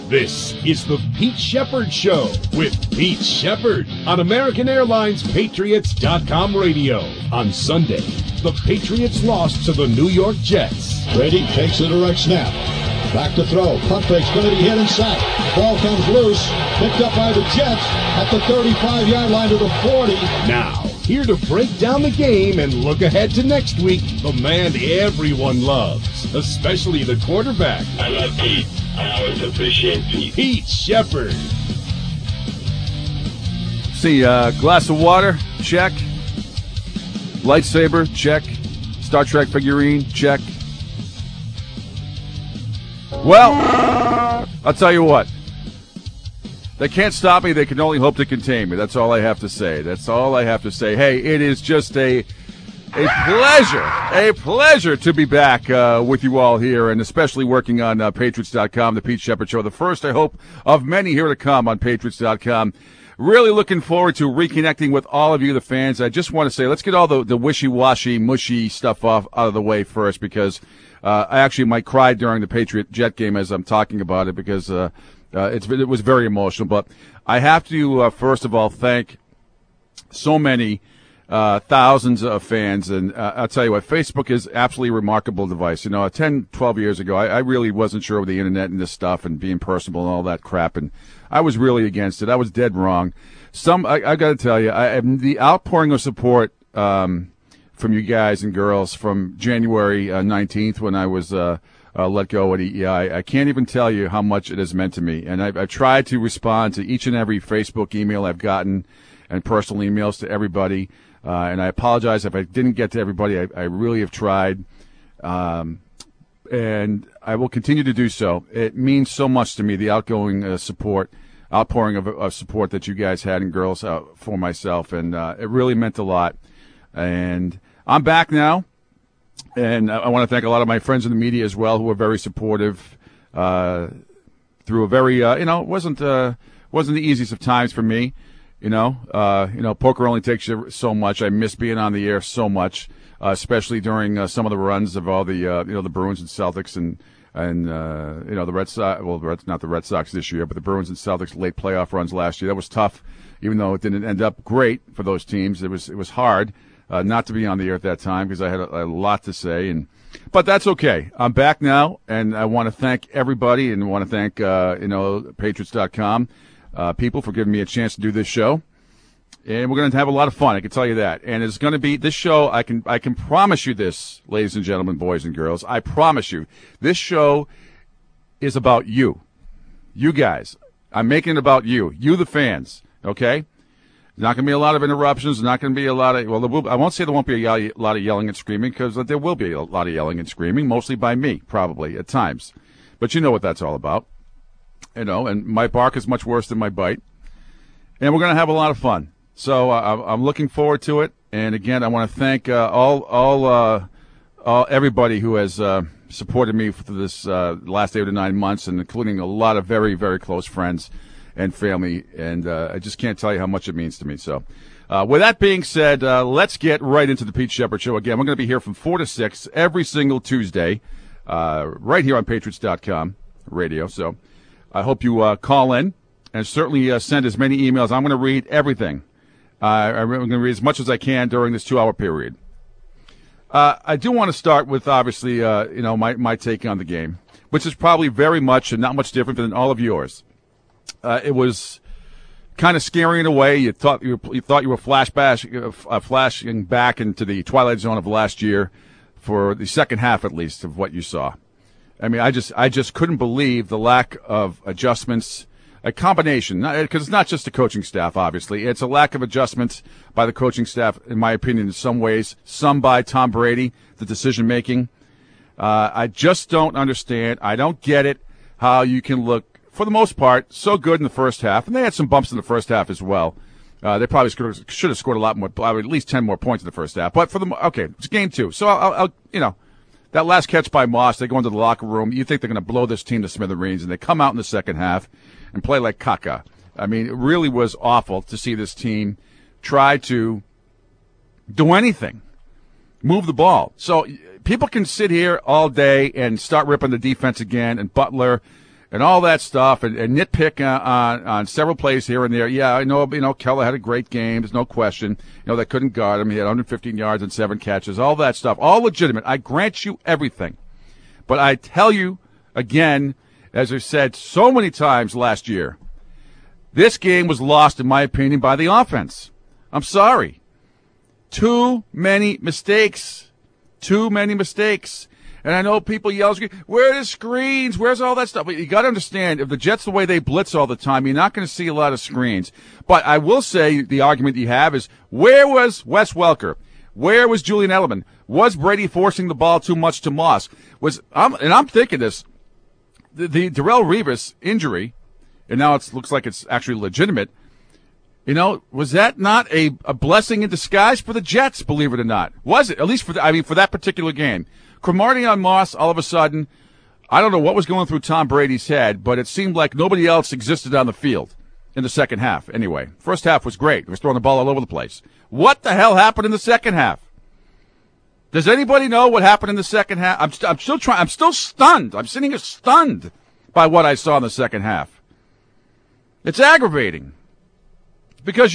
This is the Pete Shepard Show with Pete Shepard on American Airlines Patriots.com radio. On Sunday, the Patriots lost to the New York Jets. Brady takes the direct snap. Back to throw. Punt fake's going to be hit and sacked. Ball comes loose. Picked up by the Jets at the 35-yard line to the 40. Now, here to break down the game and look ahead to next week, the man everyone loves, especially the quarterback. I love Pete. I always appreciate Pete. Pete Shepard. See, glass of water, check. Lightsaber, check. Star Trek figurine, check. Well, I'll tell you what. They can't stop me. They can only hope to contain me. That's all I have to say. That's all I have to say. Hey, it is just a pleasure to be back with you all here, and especially working on Patriots.com, the Pete Shepard Show. The first, I hope, of many here to come on Patriots.com. Really looking forward to reconnecting with all of you, the fans. I just want to say, let's get all the wishy-washy, mushy stuff out of the way first, because I actually might cry during the Patriot-Jet game as I'm talking about it, because it was very emotional. But I have to, first of all, thank so many thousands of fans. And I'll tell you what, Facebook is absolutely a remarkable device. 10, 12 years ago, I really wasn't sure of the internet and this stuff and being personal and all that crap. And I was really against it. I was dead wrong. I got to tell you, the outpouring of support from you guys and girls from January 19th when I was let go at EEI, I can't even tell you how much it has meant to me. And I've tried to respond to each and every Facebook email I've gotten and personal emails to everybody. And I apologize if I didn't get to everybody. I really have tried. And I will continue to do so. It means so much to me, the outpouring of support that you guys had and girls for myself. And it really meant a lot. And I'm back now. And I want to thank a lot of my friends in the media as well who were very supportive through a very, it wasn't the easiest of times for me. Poker only takes you so much. I miss being on the air so much, especially during some of the runs of all the, the Bruins and Celtics and the Red Sox. Well, not the Red Sox this year, but the Bruins and Celtics late playoff runs last year. That was tough, even though it didn't end up great for those teams. It was hard not to be on the air at that time because I had a lot to say, but that's okay. I'm back now, and I want to thank everybody and want to thank Patriots.com. People for giving me a chance to do this show, and we're going to have a lot of fun. I can tell you that. And it's going to be this show. I can promise you this, ladies and gentlemen, boys and girls. I promise you, this show is about you guys. I'm making it about you, the fans. Okay. There's not going to be a lot of interruptions. There's not going to be a lot of I won't say there won't be a lot of yelling and screaming because there will be a lot of yelling and screaming, mostly by me, probably at times. But you know what that's all about. And my bark is much worse than my bite. And we're going to have a lot of fun. So I'm looking forward to it. And again, I want to thank all everybody who has supported me for this last 8 to 9 months, and including a lot of very, very close friends and family. And I just can't tell you how much it means to me. So with that being said, let's get right into the Pete Shepard Show. Again, we're going to be here from 4 to 6 every single Tuesday right here on Patriots.com radio. So I hope you call in and certainly send as many emails. I'm going to read everything. I'm going to read as much as I can during this 2-hour period. I do want to start with, obviously, my take on the game, which is probably very much and not much different than all of yours. It was kind of scary in a way. You thought you were flashing back into the twilight zone of last year for the second half, at least, of what you saw. I mean, I just couldn't believe the lack of adjustments, a combination, because it's not just the coaching staff, obviously. It's a lack of adjustments by the coaching staff, in my opinion, in some ways, some by Tom Brady, the decision-making. I just don't understand. I don't get it, how you can look, for the most part, so good in the first half, and they had some bumps in the first half as well. They probably should have scored a lot more, at least 10 more points in the first half. But it's game 2. So I'll that last catch by Moss, they go into the locker room. You think they're going to blow this team to smithereens, and they come out in the second half and play like caca. I mean, it really was awful to see this team try to do anything, move the ball. So people can sit here all day and start ripping the defense again and Butler and all that stuff, and nitpick on several plays here and there. Yeah, I know, Keller had a great game. There's no question. They couldn't guard him. He had 115 yards and 7 catches. All that stuff, all legitimate. I grant you everything. But I tell you, again, as I said so many times last year, this game was lost, in my opinion, by the offense. I'm sorry. Too many mistakes. And I know people yell, where are the screens? Where's all that stuff? But you got to understand, if the Jets, the way they blitz all the time, you're not going to see a lot of screens. But I will say the argument you have is, where was Wes Welker? Where was Julian Edelman? Was Brady forcing the ball too much to Moss? I'm thinking this, the Darrelle Revis injury, and now it looks like it's actually legitimate. Was that not a blessing in disguise for the Jets, believe it or not? Was it? At least for that particular game. Cromartie on Moss, all of a sudden, I don't know what was going through Tom Brady's head, but it seemed like nobody else existed on the field in the second half. Anyway, first half was great. He was throwing the ball all over the place. What the hell happened in the second half? Does anybody know what happened in the second half? I'm still stunned. I'm sitting here stunned by what I saw in the second half. It's aggravating. Because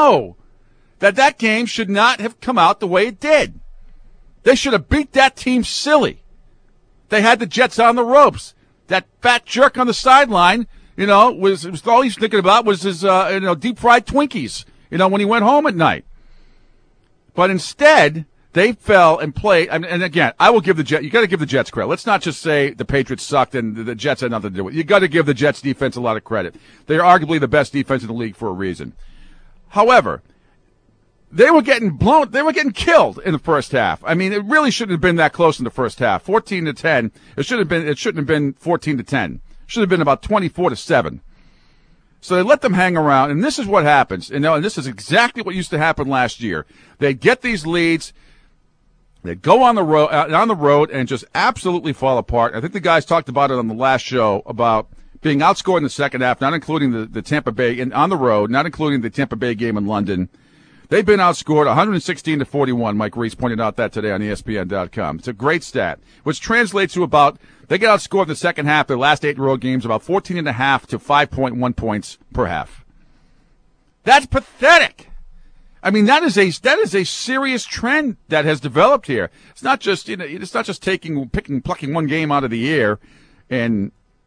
that game should not have come out the way it did. They should have beat that team silly. They had the Jets on the ropes. That fat jerk on the sideline, was all he's thinking about was his, deep fried Twinkies, when he went home at night. But instead, they fell and played. And again, I will give the Jets, you got to give the Jets credit. Let's not just say the Patriots sucked and the Jets had nothing to do with it. You got to give the Jets defense a lot of credit. They are arguably the best defense in the league for a reason. However, they were getting killed in the first half. It really shouldn't have been that close in the first half. 14-10. It shouldn't have been 14-10. It should have been about 24-7. So they let them hang around, and this is what happens. And this is exactly what used to happen last year. They get these leads, they go on the road and just absolutely fall apart. I think the guys talked about it on the last show about being outscored in the second half, not including the Tampa Bay on the road, not including the Tampa Bay game in London. They've been outscored 116-41. Mike Reese pointed out that today on ESPN.com. It's a great stat, which translates to about, they get outscored in the second half, their last 8 road games, about 14.5 to 5.1 points per half. That's pathetic. That is a serious trend that has developed here. It's not just, plucking one game out of the air and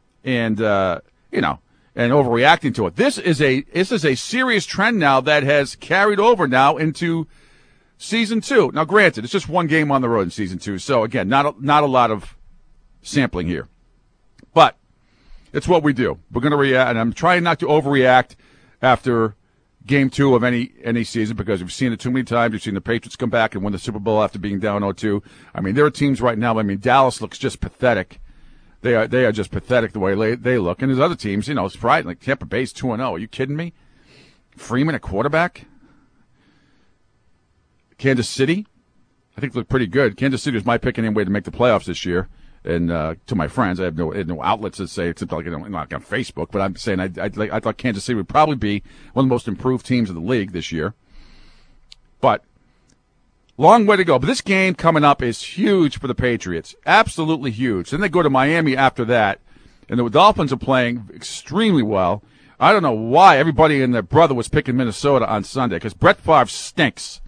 overreacting to it. This is a serious trend now that has carried over now into season 2. Now, granted, it's just one game on the road in season 2, so again, not a lot of sampling here, but it's what we do. We're going to react, and I'm trying not to overreact after game 2 of any season, because we've seen it too many times. We've seen the Patriots come back and win the Super Bowl after being down 0-2. There are teams right now. Dallas looks just pathetic. They are just pathetic the way they look. And there's other teams, it's frightening. Like Tampa Bay's 2-0. Are you kidding me? Freeman at quarterback? Kansas City, I think looked pretty good. Kansas City was my pick anyway to make the playoffs this year. And to my friends, I have no outlets that say, except like not on Facebook, but I'm saying I thought Kansas City would probably be one of the most improved teams in the league this year. But long way to go. But this game coming up is huge for the Patriots. Absolutely huge. Then they go to Miami after that. And the Dolphins are playing extremely well. I don't know why everybody and their brother was picking Minnesota on Sunday, because Brett Favre stinks.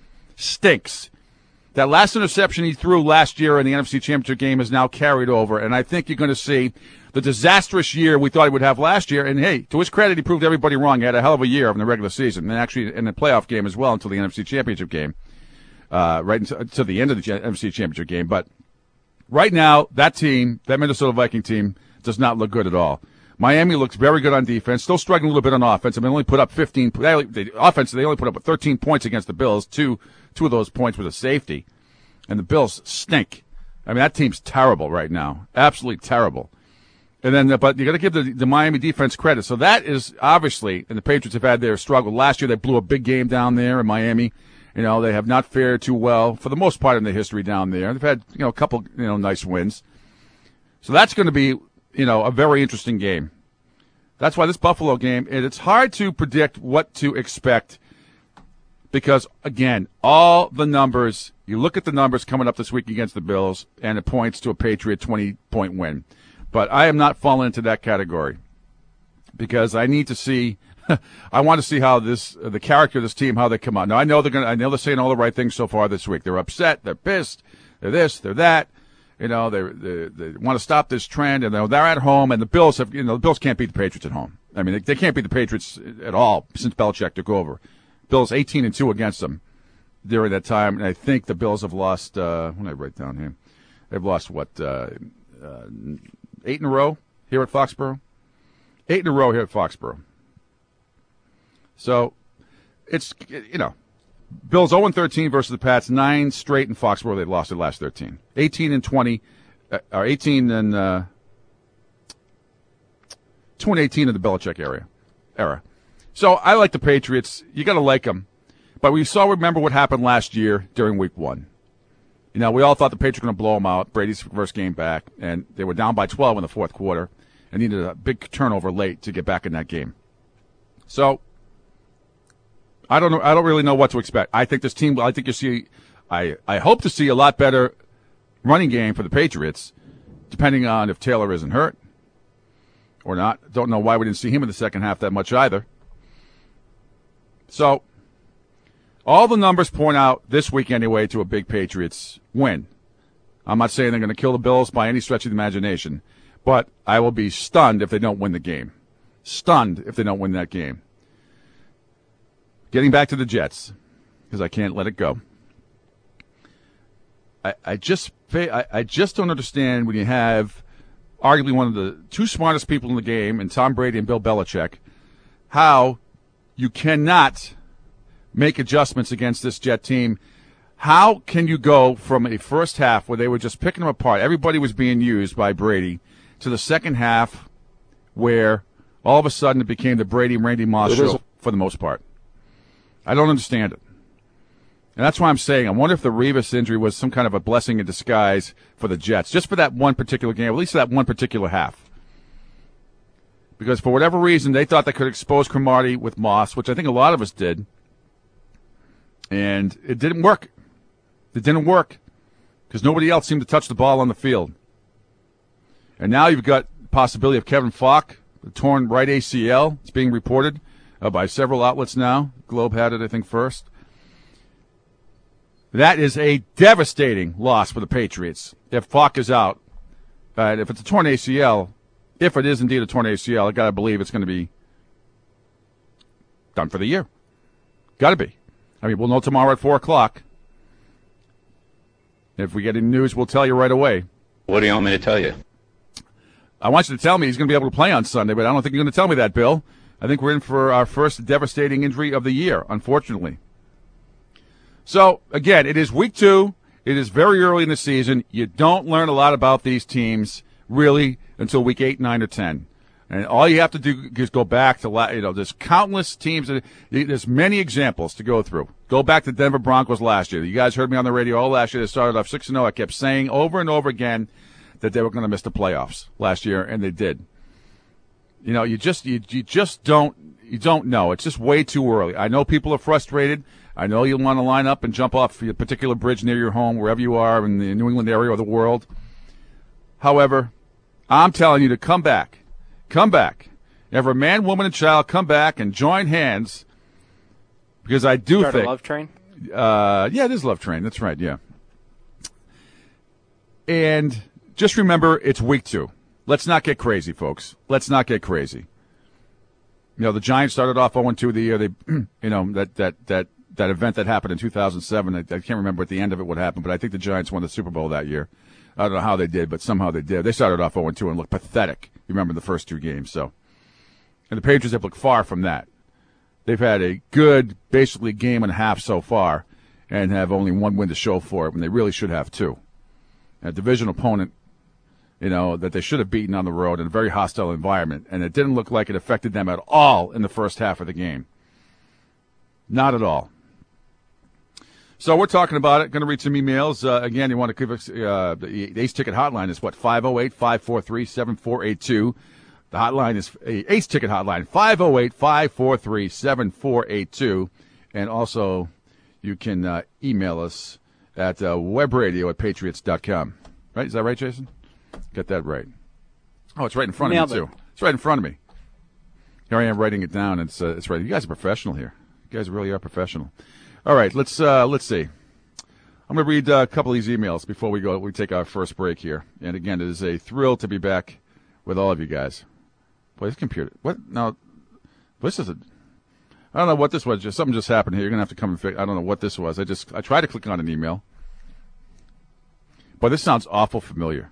That last interception he threw last year in the NFC Championship game is now carried over, and I think you're going to see the disastrous year we thought he would have last year. And, hey, to his credit, he proved everybody wrong. He had a hell of a year in the regular season, and actually in the playoff game as well until the NFC Championship game, right until the end of the NFC Championship game. But right now, that team, that Minnesota Viking team, does not look good at all. Miami looks very good on defense, still struggling a little bit on offense. They only put up 15. They only put up 13 points against the Bills. Two of those points were a safety, and the Bills stink. That team's terrible right now, absolutely terrible. And then, but you got to give the Miami defense credit. So that is obviously, and the Patriots have had their struggle. Last year they blew a big game down there in Miami. They have not fared too well for the most part in their history down there. They've had a couple nice wins. So that's going to be a very interesting game. That's why this Buffalo game, it's hard to predict what to expect because, again, all the numbers, you look at the numbers coming up this week against the Bills, and it points to a Patriot 20-point win. But I am not falling into that category because I need to see. I want to see how the character of this team, how they come out. Now I know they're saying all the right things so far this week. They're upset. They're pissed. They're this. They're that. They want to stop this trend, and they're at home. And the Bills the Bills can't beat the Patriots at home. I mean, they can't beat the Patriots at all since Belichick took over. Bills 18-2 against them during that time, and I think the Bills have lost. What did I write down here? They've lost 8 in a row here at Foxborough. 8 in a row here at Foxborough. So it's Bills 0-13 versus the Pats, 9 straight in Foxborough. They've lost their last 13. 18-20, or 18 and 2-18 in the Belichick era. So I like the Patriots. You got to like them. But remember what happened last year during Week 1. We all thought the Patriots were going to blow them out. Brady's first game back, and they were down by 12 in the fourth quarter and needed a big turnover late to get back in that game. So I don't know. I don't really know what to expect. I think this team. I think you see. I hope to see a lot better running game for the Patriots, depending on if Taylor isn't hurt or not. Don't know why we didn't see him in the second half that much either. So all the numbers point out this week anyway to a big Patriots win. I'm not saying they're going to kill the Bills by any stretch of the imagination, but I will be stunned if they don't win the game. Stunned if they don't win that game. Getting back to the Jets, because I can't let it go. I just don't understand when you have arguably one of the two smartest people in the game, and Tom Brady and Bill Belichick, how you cannot make adjustments against this Jet team. How can you go from a first half where they were just picking them apart, everybody was being used by Brady, to the second half where all of a sudden it became the Brady and Randy Moss show for the most part? I don't understand it. And that's why I'm saying I wonder if the Revis injury was some kind of a blessing in disguise for the Jets, just for that one particular game, at least that one particular half. Because for whatever reason, they thought they could expose Cromartie with Moss, which I think a lot of us did. And it didn't work. It didn't work because nobody else seemed to touch the ball on the field. And now you've got the possibility of Kevin Falk, the torn right ACL. It's being reported by several outlets now. Globe had it, I think, first. That is a devastating loss for the Patriots if Falk is out. If it's a torn ACL, if it is indeed a torn ACL, I got to believe it's going to be done for the year. Got to be. I mean, we'll know tomorrow at 4 o'clock. If we get any news, we'll tell you right away. What do you want me to tell you? I want you to tell me he's going to be able to play on Sunday, but I don't think you're going to tell me that, Bill. I think we're in for our first devastating injury of the year, unfortunately. So, again, it is week 2. It is very early in the season. You don't learn a lot about these teams, really, until week 8, 9, or 10. And all you have to do is go back to, there's countless teams. There's many examples to go through. Go back to Denver Broncos last year. You guys heard me on the radio all last year. They started off 6-0. I kept saying over and over again that they were going to miss the playoffs last year, and they did. You just don't know. It's just way too early. I know people are frustrated. I know you'll want to line up and jump off a particular bridge near your home, wherever you are in the New England area or the world. However, I'm telling you to come back. Come back. Every man, woman, and child, come back and join hands, because I do think. Love Train? Yeah, it is Love Train. That's right, yeah. And just remember, it's week 2. Let's not get crazy, folks. Let's not get crazy. The Giants started off 0-2 the year. They, that event that happened in 2007. I can't remember at the end of it what happened, but I think the Giants won the Super Bowl that year. I don't know how they did, but somehow they did. They started off 0-2 and looked pathetic. You remember the first 2 games, so. And the Patriots have looked far from that. They've had a good, basically, game and a half so far and have only 1 win to show for it when they really should have 2. A division opponent, that they should have beaten on the road in a very hostile environment, and it didn't look like it affected them at all in the first half of the game. Not at all. So we're talking about it. Going to read some emails. Again, you want to give us the Ace Ticket hotline is what? 508-543-7482. The hotline is Ace Ticket hotline, 508-543-7482. And also, you can email us at webradio@patriots.com. Right? Is that right, Jason? Get that right. Oh, it's right in front of me, too. It's right in front of me. Here I am writing it down. It's right. You guys are professional here. You guys really are professional. All right, let's see. I'm going to read a couple of these emails before we take our first break here. And again, it is a thrill to be back with all of you guys. Boy, this computer. What? No, this is I don't know what this was. Something just happened here. You're going to have to come and fix. I don't know what this was. I tried to click on an email. Boy, this sounds awful familiar.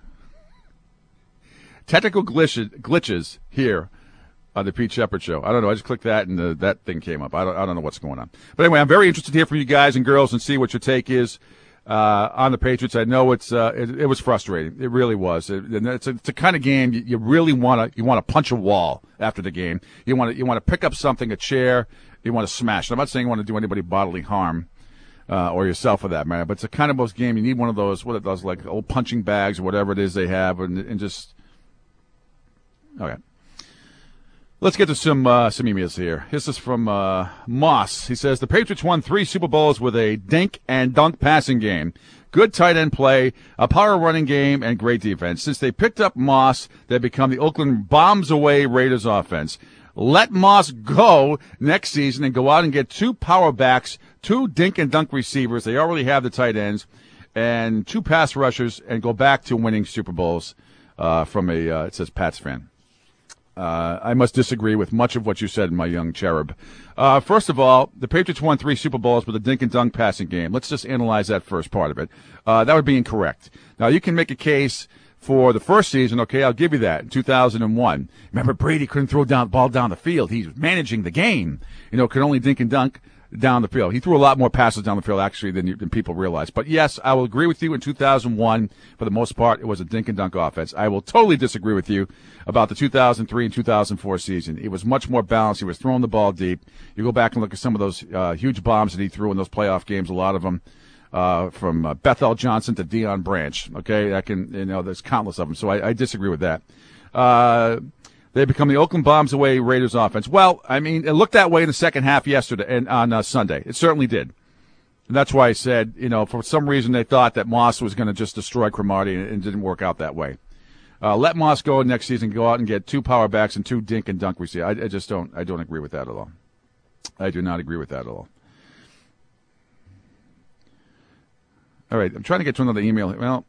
Technical glitches here on the Pete Shepard Show. I don't know. I just clicked that, and that thing came up. I don't know what's going on. But anyway, I'm very interested to hear from you guys and girls and see what your take is on the Patriots. I know it was frustrating. It really was. It's a kind of game you really want to punch a wall after the game. You want to pick up something, a chair. You want to smash it. I'm not saying you want to do anybody bodily harm. Or yourself for that matter, but it's a kind of most game. You need one of those, like old punching bags or whatever it is they have, and just okay. Let's get to some emails here. This is from Moss. He says the Patriots won 3 Super Bowls with a dink and dunk passing game, good tight end play, a power running game, and great defense. Since they picked up Moss, they've become the Oakland bombs away Raiders offense. Let Moss go next season and go out and get 2 power backs, 2 dink and dunk receivers. They already have the tight ends, and 2 pass rushers, and go back to winning Super Bowls. From it says Pats fan. I must disagree with much of what you said, my young cherub. First of all, the Patriots won 3 Super Bowls with a dink and dunk passing game. Let's just analyze that first part of it. That would be incorrect. Now, you can make a case for the first season, okay, I'll give you that, in 2001. Remember, Brady couldn't throw the ball down the field. He was managing the game. Could only dink and dunk down the field. He threw a lot more passes down the field, actually, than people realize. But, yes, I will agree with you. In 2001, for the most part, it was a dink and dunk offense. I will totally disagree with you about the 2003 and 2004 season. It was much more balanced. He was throwing the ball deep. You go back and look at some of those huge bombs that he threw in those playoff games, a lot of them. From Bethel Johnson to Deion Branch. Okay, there's countless of them. So I disagree with that. They become the Oakland bombs away Raiders offense. Well, I mean, it looked that way in the second half yesterday and on Sunday. It certainly did. And that's why I said, for some reason they thought that Moss was going to just destroy Cromartie, and it didn't work out that way. Let Moss go next season, go out and get 2 power backs and 2 dink and dunk receivers. I don't agree with that at all. I do not agree with that at all. All right, I'm trying to get to another email. Well,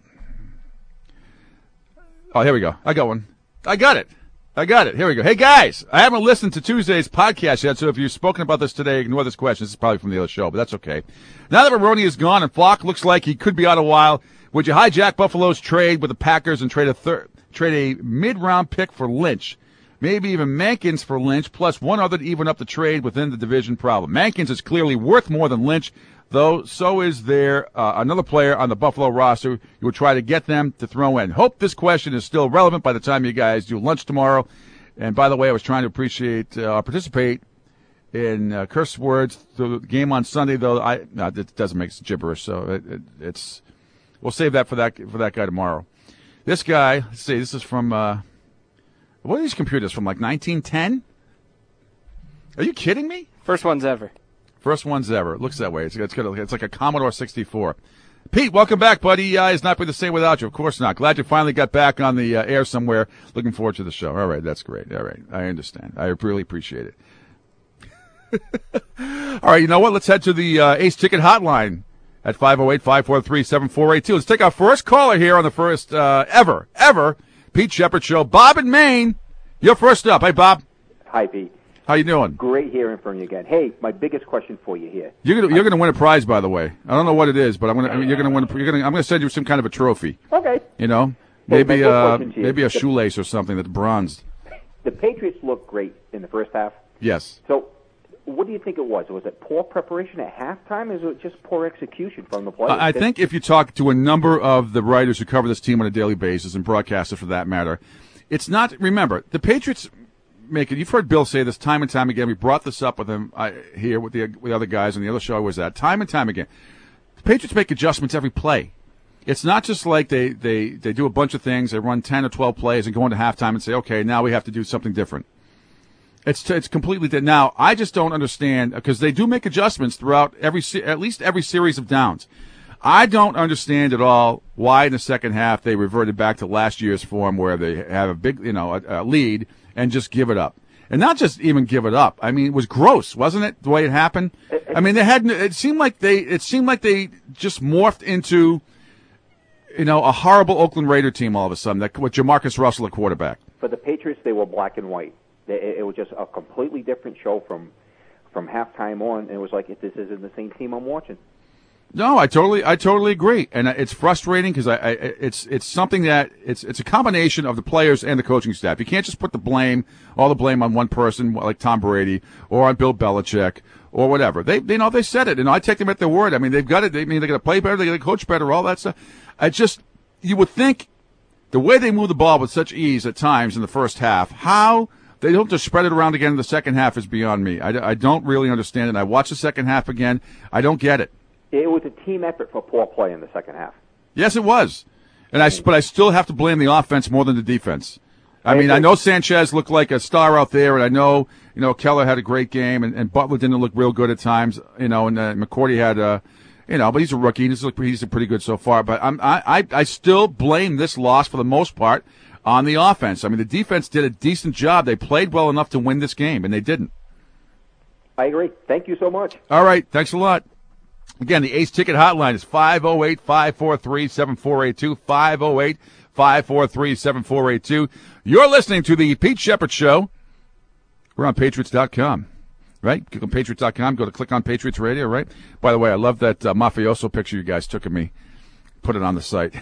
here we go. I got one. I got it. Here we go. Hey, guys, I haven't listened to Tuesday's podcast yet, so if you've spoken about this today, ignore this question. This is probably from the other show, but that's okay. Now that Maroney is gone and Flock looks like he could be out a while, would you hijack Buffalo's trade with the Packers and trade a mid-round pick for Lynch? Maybe even Mankins for Lynch, plus one other to even up the trade within the division problem. Mankins is clearly worth more than Lynch, though so is there another player on the Buffalo roster you would try to get them to throw in. Hope this question is still relevant by the time you guys do lunch tomorrow. And by the way, I was trying to participate in curse words through the game on Sunday, though it doesn't make gibberish, so it's we'll save that for that guy tomorrow. This guy, let's see, this is from what are these computers from, like 1910? Are you kidding me? First ones ever. First ones ever. It looks that way. It's like a Commodore 64. Pete, welcome back, buddy. It's not be the same without you. Of course not. Glad you finally got back on the air somewhere. Looking forward to the show. All right, that's great. All right, I understand. I really appreciate it. All right, you know what? Let's head to the Ace Ticket Hotline at 508-543-7482. Let's take our first caller here on the first ever Pete Shepard Show. Bob in Maine, you're first up. Hey, Bob. Hi, Pete. How you doing? Great hearing from you again. Hey, my biggest question for you here. You're gonna win a prize, by the way. I don't know what it is, but you're gonna win. I'm gonna send you some kind of a trophy. Okay. Maybe a shoelace or something that's bronzed. The Patriots looked great in the first half. Yes. So, what do you think it was? Was it poor preparation at halftime, or was it just poor execution from the players? I think if you talk to a number of the writers who cover this team on a daily basis, and broadcasters for that matter, it's not. Remember, the Patriots. You've heard Bill say this time and time again. We brought this up with him here with the other guys on the other show I was at. Time and time again, the Patriots make adjustments every play. It's not just like they do a bunch of things. They run 10 or 12 plays and go into halftime and say, okay, now we have to do something different. It's completely different. Now, I just don't understand because they do make adjustments throughout at least every series of downs. I don't understand at all why in the second half they reverted back to last year's form where they have a big, a lead and just give it up. And not just even give it up. I mean, it was gross, wasn't it? The way it happened. I mean, it seemed like they just morphed into, a horrible Oakland Raider team all of a sudden. With Jamarcus Russell at quarterback. For the Patriots, they were black and white. It was just a completely different show from halftime on. And it was like, this isn't the same team I'm watching. No, I totally agree, and it's frustrating because it's something that it's a combination of the players and the coaching staff. You can't just put all the blame on one person like Tom Brady or on Bill Belichick or whatever. They said it, and I take them at their word. I mean, they've got it. They got to play better, they got to coach better, all that stuff. You would think the way they move the ball with such ease at times in the first half, how they don't just spread it around again in the second half is beyond me. I don't really understand it. I watched the second half again. I don't get it. It was a team effort for poor play in the second half. Yes, it was. But I still have to blame the offense more than the defense. I mean, I know Sanchez looked like a star out there, and I know, Keller had a great game, and Butler didn't look real good at times, and McCourty had, but he's a rookie. He's pretty good so far. But I still blame this loss for the most part on the offense. I mean, the defense did a decent job. They played well enough to win this game, and they didn't. I agree. Thank you so much. All right. Thanks a lot. Again, the Ace Ticket hotline is 508-543-7482, 508-543-7482. You're listening to the Pete Shepard Show. We're on Patriots.com, right? Click on Patriots.com, go to Click on Patriots Radio, right? By the way, I love that mafioso picture you guys took of me. Put it on the site.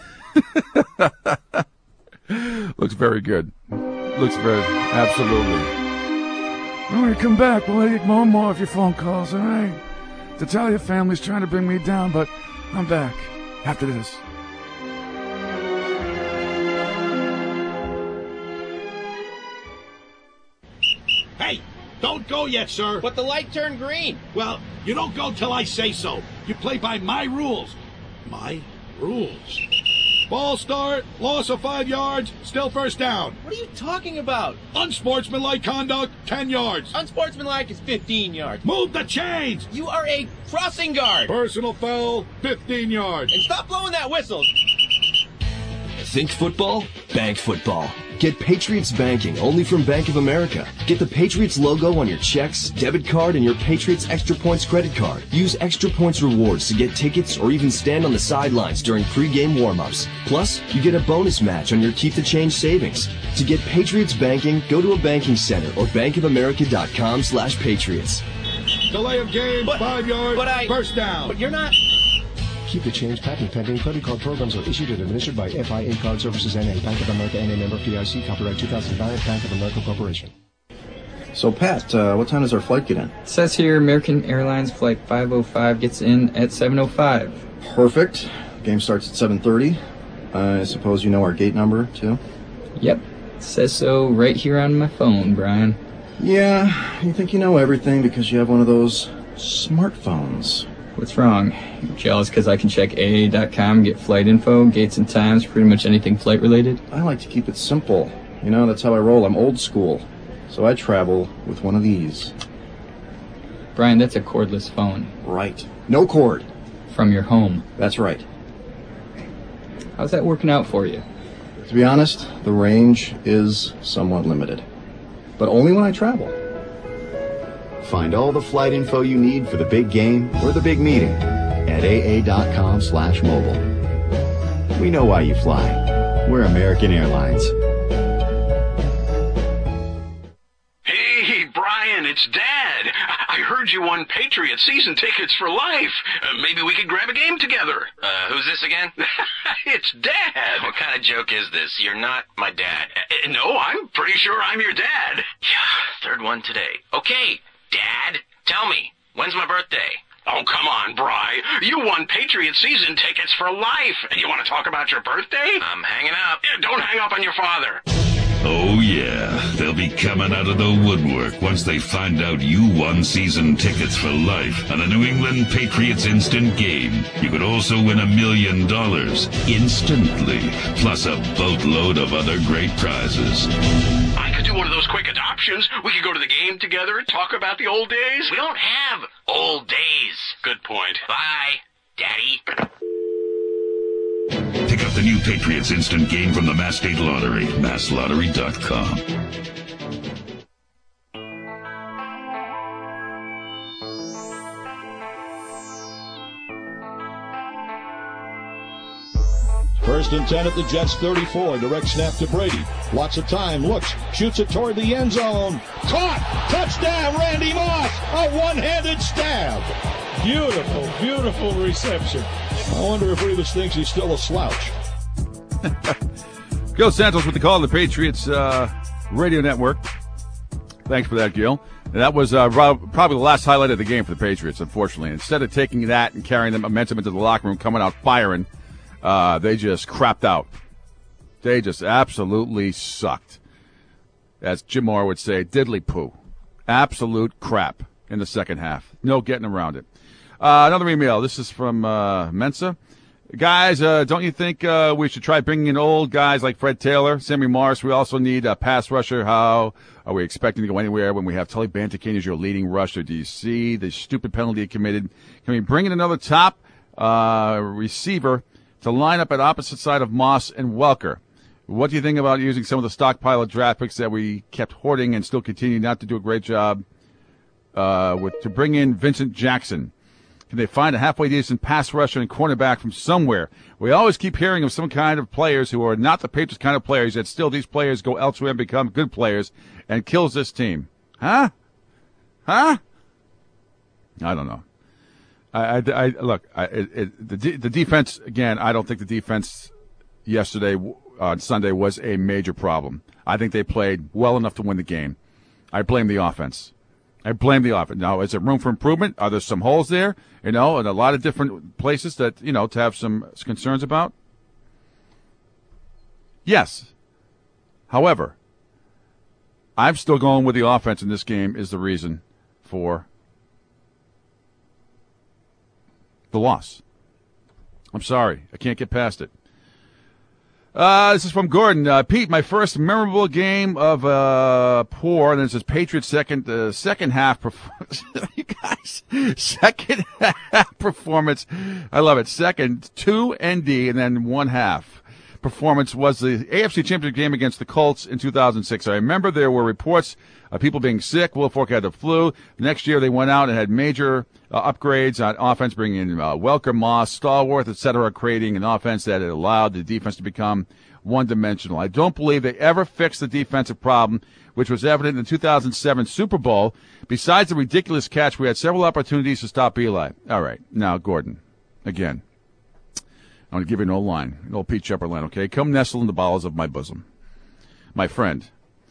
Looks very good. Absolutely. When we come back, we'll take more of your phone calls, all right? To tell your family's trying to bring me down, but I'm back after this. Hey, don't go yet, sir. But the light turned green. Well, you don't go till I say so. You play by my rules. My rules. Ball start, loss of 5 yards, still first down. What are you talking about? Unsportsmanlike conduct, 10 yards. Unsportsmanlike is 15 yards. Move the chains. You are a crossing guard. Personal foul, 15 yards. And stop blowing that whistle. Think football? Bank football. Get Patriots banking only from Bank of America. Get the Patriots logo on your checks, debit card, and your Patriots Extra Points credit card. Use Extra Points rewards to get tickets or even stand on the sidelines during pregame warm-ups. Plus, you get a bonus match on your Keep the Change savings. To get Patriots banking, go to a banking center or bankofamerica.com/Patriots. Delay of game, 5 yards, first down. But you're not... Keep the Change patent pending. Credit card programs are issued and administered by FIA Card Services N.A. Bank of America N.A. member FDIC. Copyright 2009. Bank of America Corporation. So, Pat, what time does our flight get in? It says here American Airlines Flight 505 gets in at 7:05. Perfect. Game starts at 7:30. I suppose you know our gate number, too? Yep. It says so right here on my phone, Brian. Yeah, you think you know everything because you have one of those smartphones. What's wrong? You jealous because I can check AA.com, get flight info, gates and times, pretty much anything flight related? I like to keep it simple. That's how I roll. I'm old school. So I travel with one of these. Brian, that's a cordless phone. Right. No cord. From your home. That's right. How's that working out for you? To be honest, the range is somewhat limited. But only when I travel. Find all the flight info you need for the big game or the big meeting at aa.com/mobile. We know why you fly. We're American Airlines. Hey, Brian, it's Dad. I heard you won Patriots season tickets for life. Maybe we could grab a game together. Who's this again? It's Dad. What kind of joke is this? You're not my dad. No, I'm pretty sure I'm your dad. Yeah, third one today. Okay. Dad, tell me, when's my birthday? Oh, come on, Bri. You won Patriot season tickets for life. You want to talk about your birthday? I'm hanging up. Don't hang up on your father. Oh, yeah. They'll be coming out of the woodwork once they find out you won season tickets for life on a New England Patriots instant game. You could also win $1 million instantly, plus a boatload of other great prizes. I could do one of those quick adoptions. We could go to the game together and talk about the old days. We don't have old days. Good point. Bye, Daddy. Patriots instant game from the Mass State Lottery. MassLottery.com. First and 10 at the Jets 34. Direct snap to Brady. Lots of time. Looks. Shoots it toward the end zone. Caught. Touchdown, Randy Moss. A one-handed stab. Beautiful, beautiful reception. I wonder if Revis thinks he's still a slouch. Gil Santos with the call on the Patriots radio network. Thanks for that, Gil. That was probably the last highlight of the game for the Patriots, unfortunately. Instead of taking that and carrying the momentum into the locker room, coming out firing, they just crapped out. They just absolutely sucked. As Jim Moore would say, diddly poo. Absolute crap in the second half. No getting around it. Another email. This is from Mensa. Guys, don't you think we should try bringing in old guys like Fred Taylor, Sammy Morris? We also need a pass rusher. How are we expecting to go anywhere when we have Tully Bantakin as your leading rusher? Do you see the stupid penalty he committed? Can we bring in another top receiver to line up at opposite side of Moss and Welker? What do you think about using some of the stockpile of draft picks that we kept hoarding and still continue not to do a great job to bring in Vincent Jackson? Can they find a halfway decent pass rusher and cornerback from somewhere? We always keep hearing of some kind of players who are not the Patriots kind of players, yet still these players go elsewhere and become good players and kills this team. Huh? I don't know. The defense, again, I don't think the defense yesterday on Sunday was a major problem. I think they played well enough to win the game. I blame the offense. Now, is there room for improvement? Are there some holes there? And a lot of different places that, to have some concerns about? Yes. However, I'm still going with the offense in this game is the reason for the loss. I'm sorry. I can't get past it. This is from Gordon. Pete, my first memorable game of poor, and this is Patriots second half performance. You guys, second half performance. I love it. Second, 2 ND, and then 1 half performance was the AFC Championship game against the Colts in 2006. I remember there were reports of people being sick. Will Fork had the flu. The next year they went out and had major upgrades on offense, bringing in Welker, Moss, Stallworth, etc., creating an offense that allowed the defense to become one-dimensional. I don't believe they ever fixed the defensive problem, which was evident in the 2007 Super Bowl. Besides the ridiculous catch, we had several opportunities to stop Eli. All right. Now, Gordon, again, I'm going to give you an old line, an old Pete Shepard line, okay? Come nestle in the bowels of my bosom. My friend.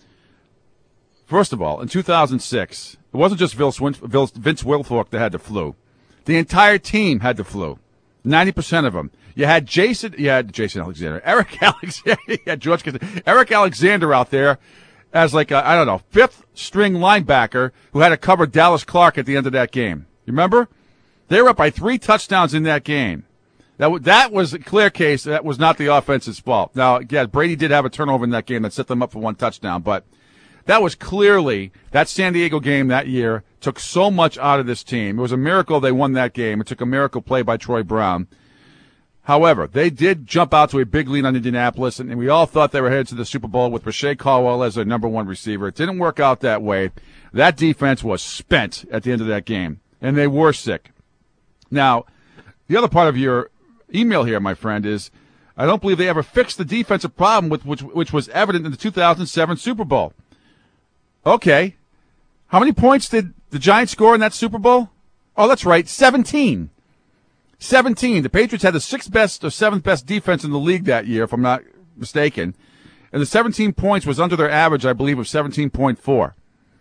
First of all, in 2006, it wasn't just Vince Wilfork that had the flu. The entire team had the flu. 90% of them. You had Jason Alexander, Eric Alexander, you had George, Eric Alexander out there as like a, fifth string linebacker who had to cover Dallas Clark at the end of that game. You remember? They were up by 3 touchdowns in that game. That was a clear case. That was not the offense's fault. Now, yeah, Brady did have a turnover in that game that set them up for 1 touchdown, but that was clearly, that San Diego game that year took so much out of this team. It was a miracle they won that game. It took a miracle play by Troy Brown. However, they did jump out to a big lead on Indianapolis, and we all thought they were headed to the Super Bowl with Rashae Caldwell as their number 1 receiver. It didn't work out that way. That defense was spent at the end of that game, and they were sick. Now, the other part of your email here, my friend, is I don't believe they ever fixed the defensive problem which was evident in the 2007 Super Bowl. Okay. How many points did the Giants score in that Super Bowl? Oh, that's right, 17. 17. The Patriots had the 6th best or 7th best defense in the league that year, if I'm not mistaken. And the 17 points was under their average, I believe, of 17.4.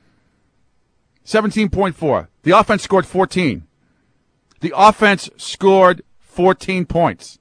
17.4. The offense scored 14. The offense scored 14 points.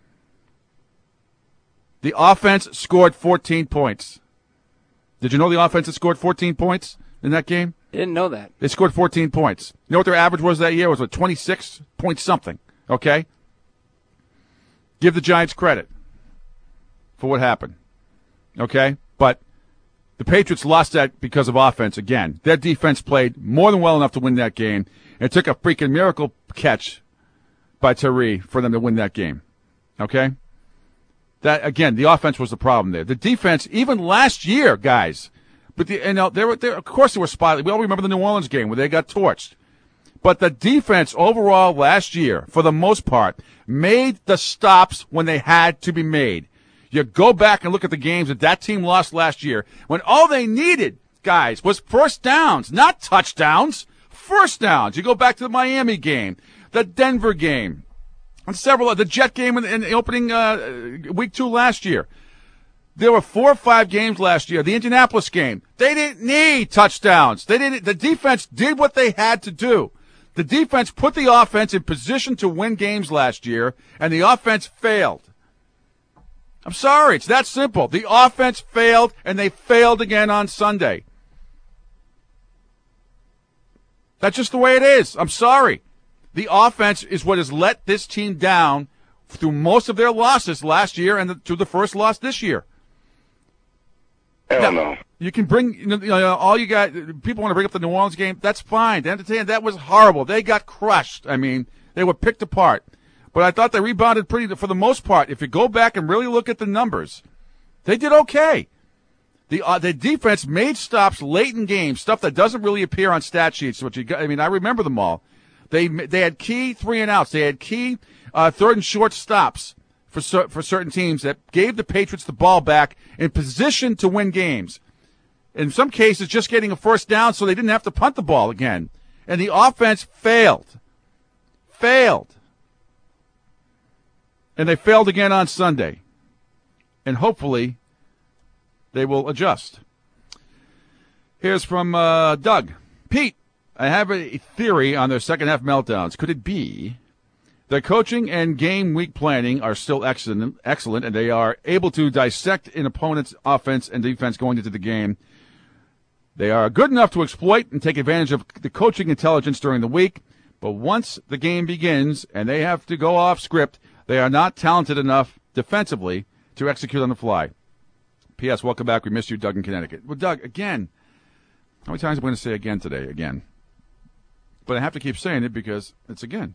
The offense scored 14 points. Did you know the offense had scored 14 points in that game? I didn't know that. They scored 14 points. You know what their average was that year? It was 26 point something. Okay? Give the Giants credit for what happened. Okay? But the Patriots lost that because of offense again. Their defense played more than well enough to win that game. It took a freaking miracle catch by Tyree for them to win that game. Okay? That again, the offense was the problem there. The defense, even last year, guys. But of course, there were spots. We all remember the New Orleans game where they got torched. But the defense overall last year, for the most part, made the stops when they had to be made. You go back and look at the games that team lost last year when all they needed, guys, was first downs, not touchdowns. First downs. You go back to the Miami game, the Denver game, and several of the Jet game in the opening week 2 last year. There were 4 or 5 games last year. The Indianapolis game, they didn't need touchdowns. The defense did what they had to do. The defense put the offense in position to win games last year, and the offense failed. I'm sorry, it's that simple. The offense failed, and they failed again on Sunday. That's just the way it is. I'm sorry. The offense is what has let this team down through most of their losses last year and to the first loss this year. Hell no. You can bring, all you got, people want to bring up the New Orleans game. That's fine. That was horrible. They got crushed. I mean, they were picked apart. But I thought they rebounded for the most part. If you go back and really look at the numbers, they did okay. The defense made stops late in games, stuff that doesn't really appear on stat sheets. I remember them all. They had key 3-and-outs. They had key third and short stops for certain teams that gave the Patriots the ball back in position to win games. In some cases, just getting a first down so they didn't have to punt the ball again. And the offense failed. And they failed again on Sunday. And hopefully they will adjust. Here's from Doug. Pete, I have a theory on their second-half meltdowns. Could it be their coaching and game week planning are still excellent, and they are able to dissect an opponent's offense and defense going into the game? They are good enough to exploit and take advantage of the coaching intelligence during the week, but once the game begins and they have to go off script, they are not talented enough defensively to execute on the fly. P.S. Welcome back. We missed you, Doug in Connecticut. Well, Doug, again, how many times am I going to say again today? Again. But I have to keep saying it because it's again.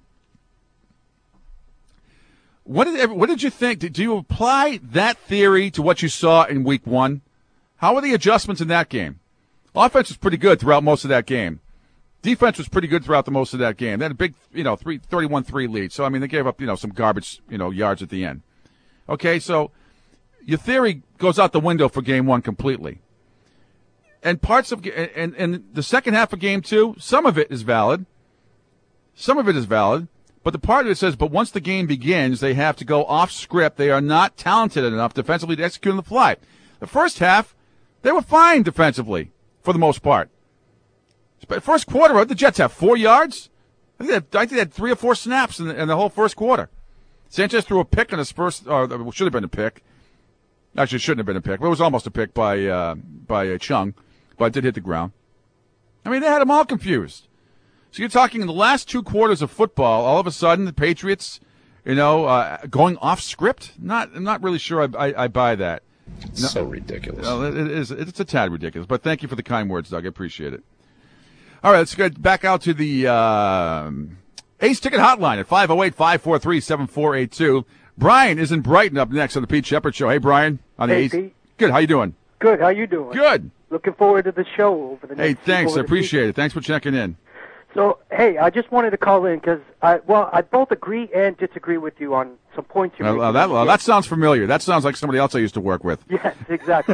What did you think? Do you apply that theory to what you saw in week 1? How were the adjustments in that game? Offense was pretty good throughout most of that game. Defense was pretty good throughout the most of that game. They had a big, 31-3 lead. So, they gave up, some garbage, yards at the end. Okay, so your theory goes out the window for game 1 completely. And parts of and the second half of game 2, some of it is valid. But the part of it says, but once the game begins, they have to go off script. They are not talented enough defensively to execute on the fly. The first half, they were fine defensively for the most part. First quarter, the Jets have 4 yards. I think they had 3 or 4 snaps in the whole first quarter. Sanchez threw a pick in his first, or should have been a pick. Actually, it shouldn't have been a pick, but it was almost a pick by Chung, but it did hit the ground. They had them all confused. So you're talking in the last 2 quarters of football, all of a sudden the Patriots, going off script? I'm not really sure I buy that. It's so ridiculous. It's a tad ridiculous, but thank you for the kind words, Doug. I appreciate it. All right, let's get back out to the Ace Ticket Hotline at 508-543-7482. Brian is in Brighton up next on the Pete Shepard Show. Hey, Brian. On the Hey, Ace. Pete. Good. How you doing? Good. How you doing? Good. Looking forward to the show over the next. Hey, thanks. I over the appreciate it. Thanks for checking in. So, hey, I just wanted to call in because I both agree and disagree with you on some points you made. That sounds familiar. That sounds like somebody else I used to work with. Yes, exactly.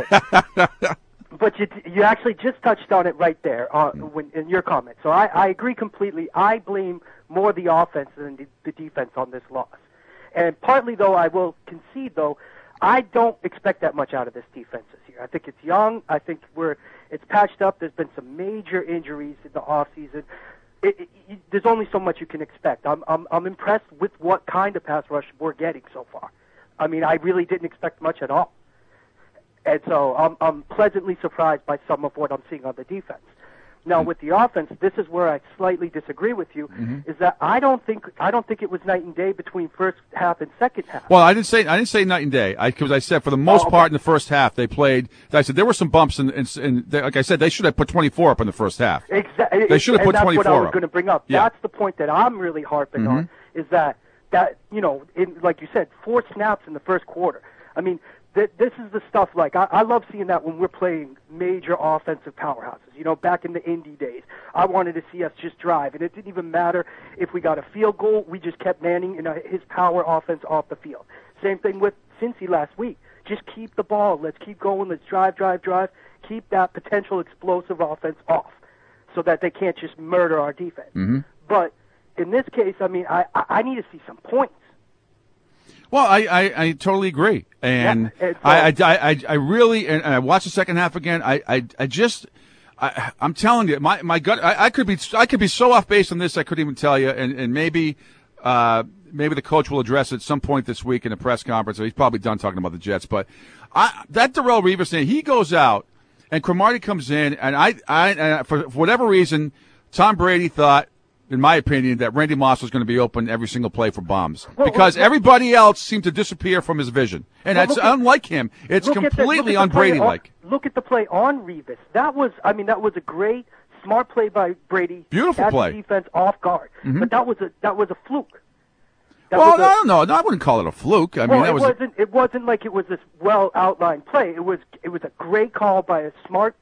But you actually just touched on it right there in your comment. So I agree completely. I blame more the offense than the defense on this loss. And partly, though, I will concede, though, I don't expect that much out of this defense this year. I think it's young. I think it's patched up. There's been some major injuries in the offseason. There's only so much you can expect. I'm impressed with what kind of pass rush we're getting so far. I really didn't expect much at all. And so I'm pleasantly surprised by some of what I'm seeing on the defense. Now, with the offense, this is where I slightly disagree with you, is that I don't think it was night and day between first half and second half. Well, I didn't say night and day, because I said for the most part in the first half they played. I said there were some bumps, and like I said, they should have put 24 up in the first half. Exactly. They should have put 24 up. That's what I was going to bring up. Yeah. That's the point that I'm really harping on, is that like you said, 4 snaps in the first quarter. I mean, this is the stuff like I love seeing that when we're playing major offensive powerhouses. You know, back in the Indy days, I wanted to see us just drive, and it didn't even matter if we got a field goal. We just kept Manning and his power offense off the field. Same thing with Cincy last week. Just keep the ball. Let's keep going. Let's drive. Keep that potential explosive offense off so that they can't just murder our defense. Mm-hmm. But in this case, I mean, I need to see some points. Well, I totally agree, and I really, and I watched the second half again. I'm telling you, my gut. I could be so off base on this. I couldn't even tell you, and maybe the coach will address it at some point this week in a press conference. He's probably done talking about the Jets, but that Darrelle Revis thing, he goes out, and Cromartie comes in, and for whatever reason, Tom Brady thought, in my opinion, that Randy Moss was going to be open every single play for bombs because everybody else seemed to disappear from his vision. And that's unlike him. It's completely un-Brady-like. Look at the play on Revis. That was a great, smart play by Brady. Beautiful play. The defense off guard. Mm-hmm. But that was a fluke. I don't know. I wouldn't call it a fluke. I mean, it wasn't like it was this well outlined play. It was a great call by smart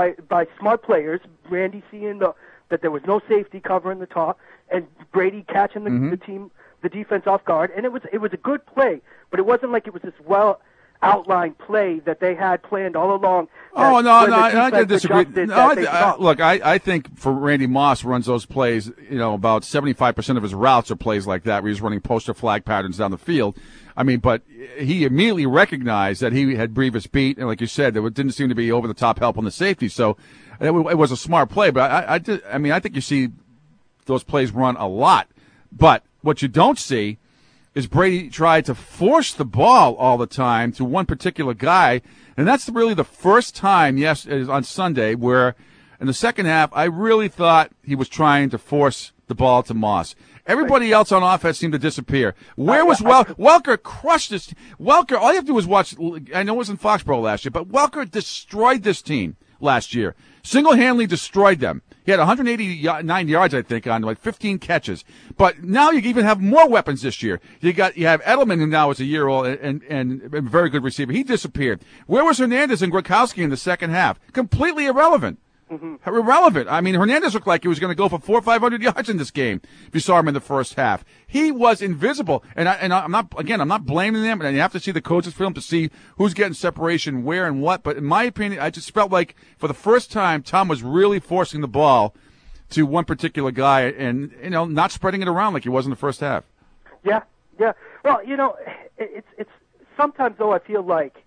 players. Randy seeing that there was no safety covering the top, and Brady catching the defense off guard, and it was a good play, but it wasn't like it was this well outlined play that they had planned all along. Oh no, I disagree. Look, I think for Randy Moss runs those plays, about 75% of his routes are plays like that where he's running poster flag patterns down the field. I mean, but he immediately recognized that he had Revis beat, and like you said, there didn't seem to be over the top help on the safety, so it was a smart play. But I think you see those plays run a lot, but what you don't see is Brady tried to force the ball all the time to one particular guy, and that's really the first time, on Sunday, where in the second half I really thought he was trying to force the ball to Moss. Everybody else on offense seemed to disappear. Where was Welker? Crushed this. Welker, all you have to do is watch. I know it was in Foxborough last year, but Welker destroyed this team last year. Single-handedly destroyed them. He had 189 yards, I think, on 15 catches. But now you even have more weapons this year. You have Edelman, who now is a year old and a very good receiver. He disappeared. Where was Hernandez and Gronkowski in the second half? Completely irrelevant. Mm-hmm. Irrelevant. I mean, Hernandez looked like he was going to go for 400 or 500 yards in this game. If you saw him in the first half, he was invisible. And I'm not blaming them. And you have to see the coaches' film to see who's getting separation, where, and what. But in my opinion, I just felt like for the first time, Tom was really forcing the ball to one particular guy, and not spreading it around like he was in the first half. Yeah. Well, it's sometimes though I feel like,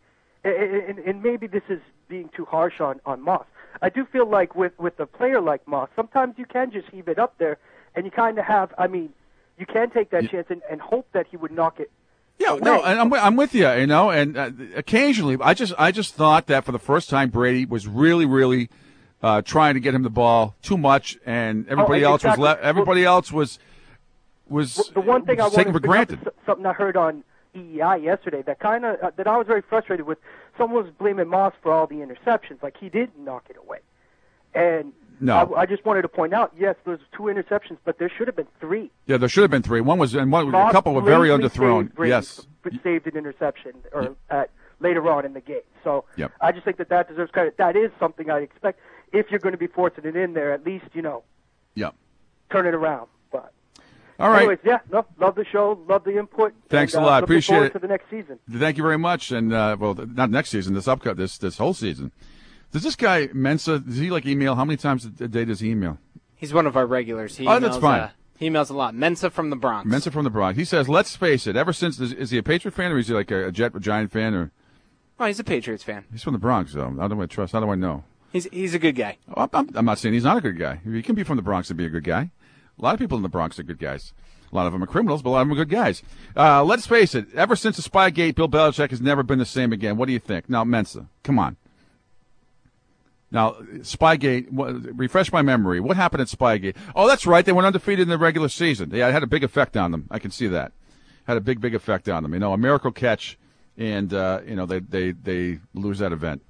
and maybe this is being too harsh on Moss. I do feel like with a player like Moss, sometimes you can just heave it up there, and you kind of have. I mean, you can take that chance and hope that he would knock it. Yeah, away. no, and I'm with you. And occasionally, I just thought that for the first time, Brady was really, really trying to get him the ball too much, and everybody else was left. Everybody else was the one thing I taken for granted. Something I heard on EEI yesterday that I was very frustrated with. Someone was blaming Moss for all the interceptions, like he didn't knock it away. And no, I just wanted to point out, yes, there's 2 interceptions, but there should have been 3. Yeah, there should have been 3. A couple were very underthrown. Yes, saved an interception later on in the game. So I just think that deserves credit. That is something I'd expect if you're going to be forcing it in there. At least turn it around. But all right. Anyways, love the show, love the input. Thanks a lot. Appreciate it. To the next season. Thank you very much. And not next season, this whole season. Does this guy Mensa? Does he email? How many times a day does he email? He's one of our regulars. That's fine. He emails a lot. Mensa from the Bronx. He says, "Let's face it. Ever since is he a Patriot fan or is he like a Giant fan or?" Oh, he's a Patriots fan. He's from the Bronx, though. I don't want to trust. How do I know? He's a good guy. Oh, I'm not saying he's not a good guy. He can be from the Bronx and be a good guy. A lot of people in the Bronx are good guys. A lot of them are criminals, but a lot of them are good guys. Let's face it. Ever since the Spygate, Bill Belichick has never been the same again. What do you think? Now, Mensa, come on. Now, Spygate, refresh my memory. What happened at Spygate? Oh, that's right. They went undefeated in the regular season. Yeah, it had a big effect on them. I can see that. Had a big effect on them. A miracle catch, and, they lose that event.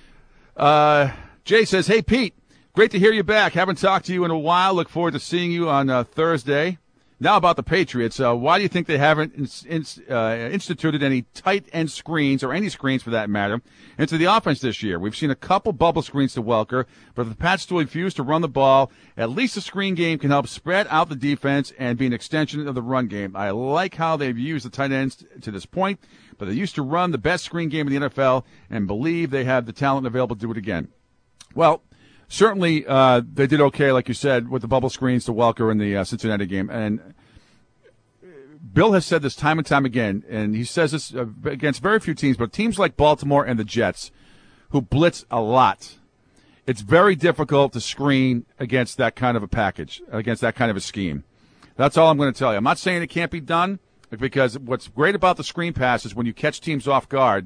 Jay says, "Hey, Pete, great to hear you back. Haven't talked to you in a while. Look forward to seeing you on Thursday. Now about the Patriots. Why do you think they haven't instituted any tight end screens, or any screens for that matter, into the offense this year? We've seen a couple bubble screens to Welker, but if the Pats still refuse to run the ball, at least a screen game can help spread out the defense and be an extension of the run game. I like how they've used the tight ends to this point, but they used to run the best screen game in the NFL and believe they have the talent available to do it again. Well, certainly, they did okay, like you said, with the bubble screens to Welker in the Cincinnati game. And Bill has said this time and time again, and he says this against very few teams, but teams like Baltimore and the Jets, who blitz a lot, it's very difficult to screen against that kind of a package, against that kind of a scheme. That's all I'm going to tell you. I'm not saying it can't be done, because what's great about the screen pass is when you catch teams off guard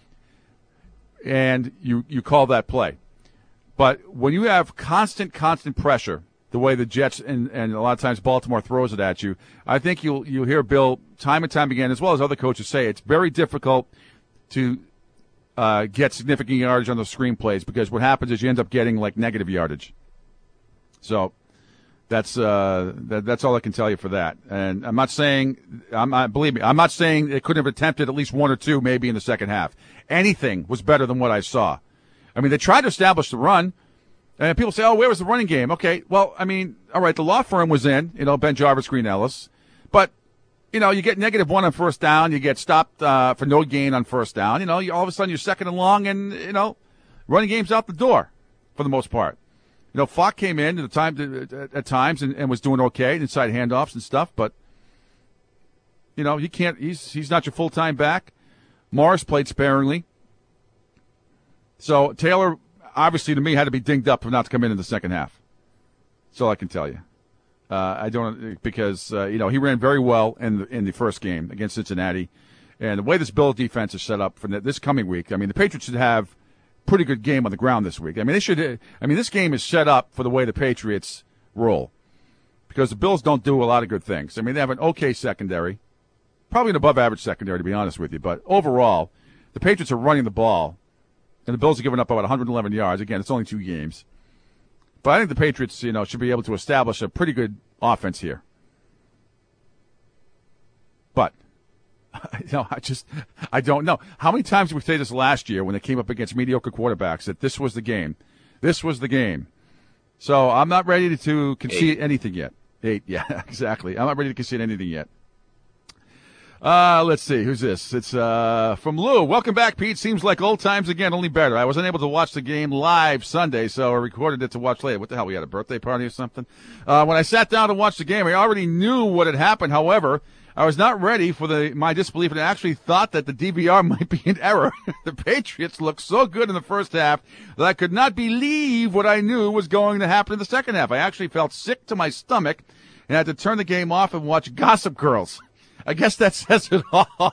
and you call that play. But when you have constant pressure, the way the Jets and a lot of times Baltimore throws it at you, I think you'll hear Bill time and time again, as well as other coaches, say it's very difficult to get significant yardage on those screen plays, because what happens is you end up getting like negative yardage. So that's all I can tell you for that. And I'm not saying it couldn't have attempted at least one or two maybe in the second half. Anything was better than what I saw. I mean, they tried to establish the run, and people say, where was the running game? Okay, well, I mean, all right, the law firm was in, Ben Jarvis, Green Ellis. But, you get -1 on first down, you get stopped for no gain on first down. All of a sudden you're second and long, and, running game's out the door for the most part. Falk came in at times and was doing okay, inside handoffs and stuff, but, he can't, he's not your full-time back. Morris played sparingly. So Taylor, obviously, to me, had to be dinged up for not to come in the second half. That's all I can tell you. Because he ran very well in the first game against Cincinnati, and the way this Bill defense is set up for this coming week, I mean, the Patriots should have a pretty good game on the ground this week. I mean, this game is set up for the way the Patriots roll, because the Bills don't do a lot of good things. I mean, they have an okay secondary, probably an above-average secondary, to be honest with you, but overall, the Patriots are running the ball. And the Bills have given up about 111 yards. Again, it's only 2 games. But I think the Patriots, should be able to establish a pretty good offense here. But, I don't know. How many times did we say this last year when they came up against mediocre quarterbacks, that this was the game? This was the game. So I'm not ready to concede anything yet. 8, yeah, exactly. I'm not ready to concede anything yet. Let's see. Who's this? It's from Lou. Welcome back, Pete. Seems like old times again, only better. I wasn't able to watch the game live Sunday, so I recorded it to watch later. What the hell? We had a birthday party or something? When I sat down to watch the game, I already knew what had happened. However, I was not ready for my disbelief, and I actually thought that the DVR might be in error. The Patriots looked so good in the first half that I could not believe what I knew was going to happen in the second half. I actually felt sick to my stomach and had to turn the game off and watch Gossip Girls. I guess that says it all.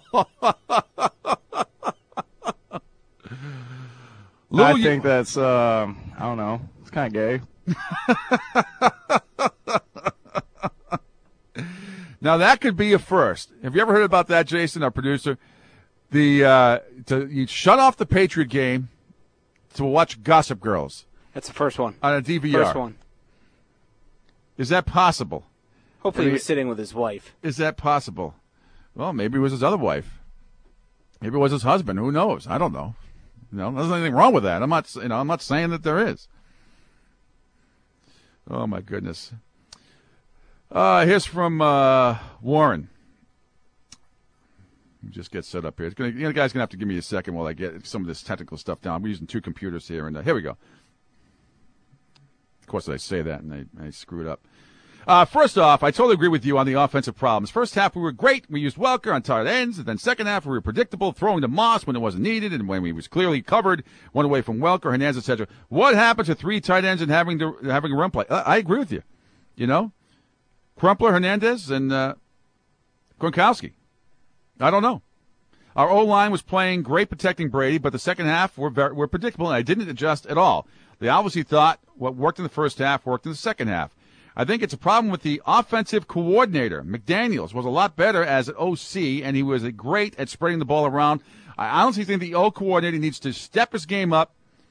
Lou, I think that's, I don't know, it's kind of gay. Now, that could be a first. Have you ever heard about that, Jason, our producer? You shut off the Patriot game to watch Gossip Girls. That's the first one. On a DVR. First one. Is that possible? Hopefully he was sitting with his wife. Is that possible? Well, maybe it was his other wife. Maybe it was his husband. Who knows? I don't know. There's anything wrong with that. I'm not saying that there is. Oh my goodness. Here's from Warren. Just get set up here. The guy's gonna have to give me a second while I get some of this technical stuff down. We're using 2 computers here, and here we go. Of course, I say that and I screw it up. First off, I totally agree with you on the offensive problems. First half, we were great. We used Welker on tight ends. And then second half, we were predictable, throwing to Moss when it wasn't needed and when he was clearly covered, one away from Welker, Hernandez, etc. What happened to 3 tight ends and having a run play? I agree with you. Crumpler, Hernandez, and Gronkowski. I don't know. Our O-line was playing great protecting Brady, but the second half were predictable, and I didn't adjust at all. They obviously thought what worked in the first half worked in the second half. I think it's a problem with the offensive coordinator. McDaniels was a lot better as an OC, and he was great at spreading the ball around. I honestly think the O coordinator needs to step his game up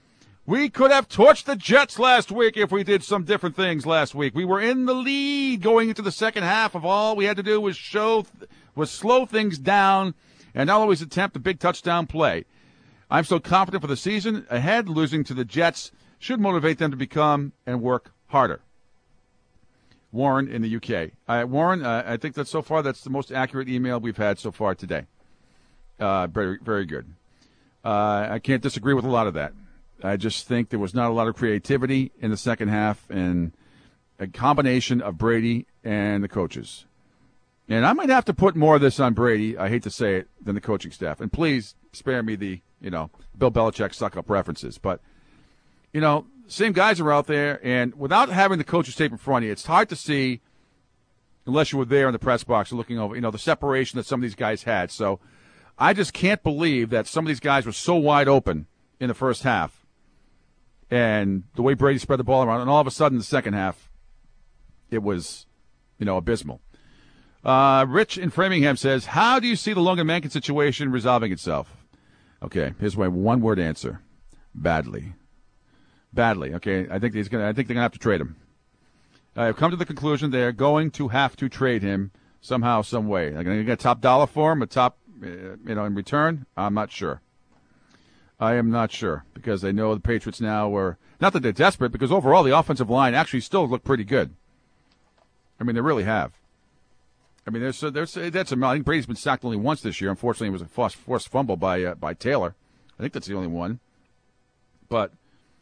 We could have torched the Jets last week if we did some different things last week. We were in the lead going into the second half. Of all we had to do was slow things down and not always attempt a big touchdown play. I'm so confident for the season ahead. Losing to the Jets should motivate them to become and work harder. Warren in the UK. Warren, I think that so far that's the most accurate email we've had so far today. Very, very good. I can't disagree with a lot of that. I just think there was not a lot of creativity in the second half and a combination of Brady and the coaches. And I might have to put more of this on Brady, I hate to say it, than the coaching staff. And please spare me the, Bill Belichick suck-up references. But, same guys are out there, and without having the coaches tape in front of you, it's hard to see, unless you were there in the press box looking over, the separation that some of these guys had. So I just can't believe that some of these guys were so wide open in the first half. And the way Brady spread the ball around, and all of a sudden in the second half, it was, abysmal. Rich in Framingham says, how do you see the Logan Mankins situation resolving itself? Okay, here's my one-word answer. Badly. Badly, okay? I think they're going to have to trade him. I've come to the conclusion they're going to have to trade him somehow, some way. They're going to get a top dollar for him, in return? I'm not sure. I am not sure because they know the Patriots now were not that they're desperate because overall the offensive line actually still looked pretty good. I mean, they really have. I mean, I think Brady's been sacked only once this year. Unfortunately, it was a forced fumble by Taylor. I think that's the only one. But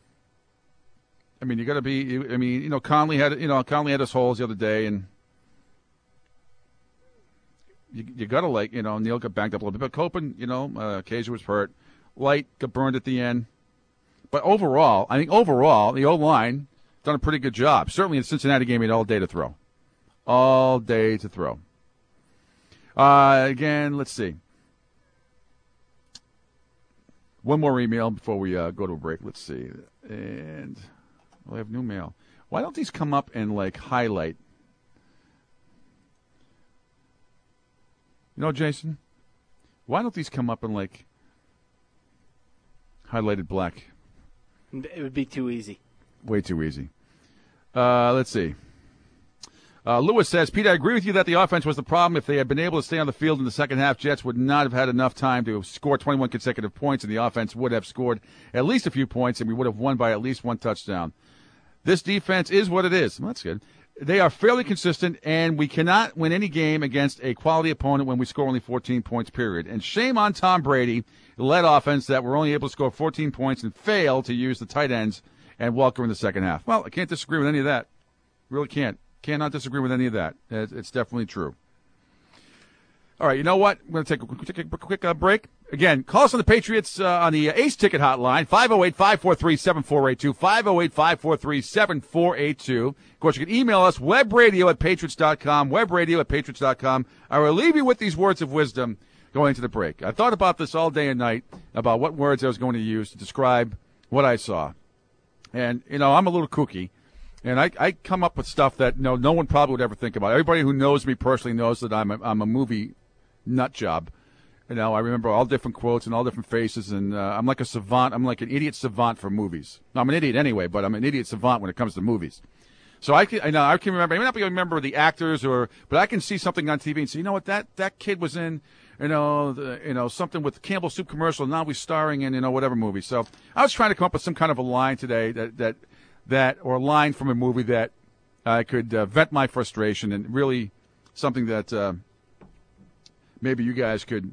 I mean, you got to be. I mean, Conley had his holes the other day, and you got to Neal got banged up a little bit, but Copen, Kaiser was hurt. Light got burned at the end. But overall, the O-line done a pretty good job. Certainly in the Cincinnati game, he had all day to throw. All day to throw. Again, let's see. One more email before we go to a break. Let's see. And we have new mail. Why don't these come up and, highlight? Jason? Why don't these come up and, highlighted black? It would be too easy. Way too easy. Let's see. Lewis says, Pete, I agree with you that the offense was the problem. If they had been able to stay on the field in the second half, Jets would not have had enough time to score 21 consecutive points, and the offense would have scored at least a few points, and we would have won by at least one touchdown. This defense is what it is. Well, that's good. They are fairly consistent, and we cannot win any game against a quality opponent when we score only 14 points, period. And shame on Tom Brady, led offense that were only able to score 14 points and fail to use the tight ends and Welker in the second half. Well, I can't disagree with any of that. Really can't. Cannot disagree with any of that. It's definitely true. All right, you know what? I'm going to take a quick break. Again, call us on the Patriots on the Ace Ticket Hotline, 508-543-7482, 508-543-7482. Of course, you can email us, webradio@patriots.com. I will leave you with these words of wisdom going into the break. I thought about this all day and night, about what words I was going to use to describe what I saw. And, I'm a little kooky. And I come up with stuff that no one probably would ever think about. Everybody who knows me personally knows that I'm a movie nut job. I remember all different quotes and all different faces, and I'm like a savant. I'm like an idiot savant for movies. I'm an idiot anyway, but I'm an idiot savant when it comes to movies. So I can remember. I may not be able to remember the actors, but I can see something on TV and say, you know what, that kid was in, something with the Campbell Soup commercial. And now he's starring in, whatever movie. So I was trying to come up with some kind of a line today that or a line from a movie that I could vent my frustration and really something that maybe you guys could,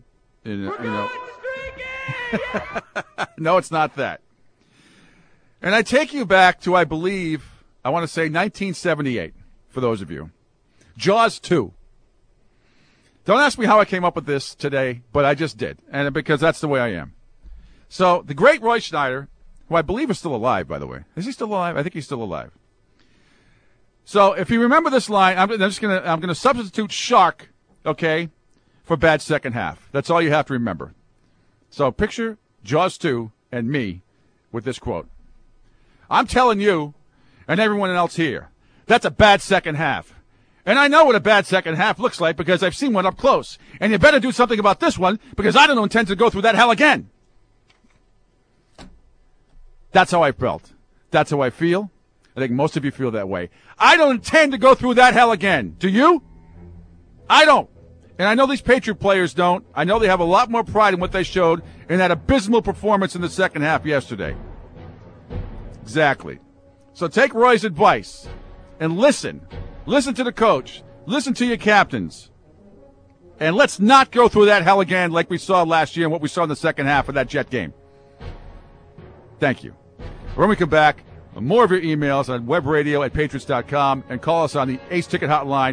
No, it's not that. And I take you back to, I believe, I want to say 1978, for those of you. Jaws 2. Don't ask me how I came up with this today, but I just did, and because that's the way I am. So the great Roy Schneider, who I believe is still alive, by the way. Is he still alive? I think he's still alive. So if you remember this line, I'm gonna substitute shark, okay, for bad second half. That's all you have to remember. So picture Jaws 2 and me with this quote. I'm telling you and everyone else here, that's a bad second half. And I know what a bad second half looks like because I've seen one up close. And you better do something about this one because I don't intend to go through that hell again. That's how I felt. That's how I feel. I think most of you feel that way. I don't intend to go through that hell again. Do you? I don't. And I know these Patriot players don't. I know they have a lot more pride in what they showed in that abysmal performance in the second half yesterday. Exactly. So take Roy's advice and listen. Listen to the coach. Listen to your captains. And let's not go through that hell again like we saw last year and what we saw in the second half of that Jet game. Thank you. When we come back, more of your emails on webradio@patriots.com and call us on the Ace Ticket Hotline,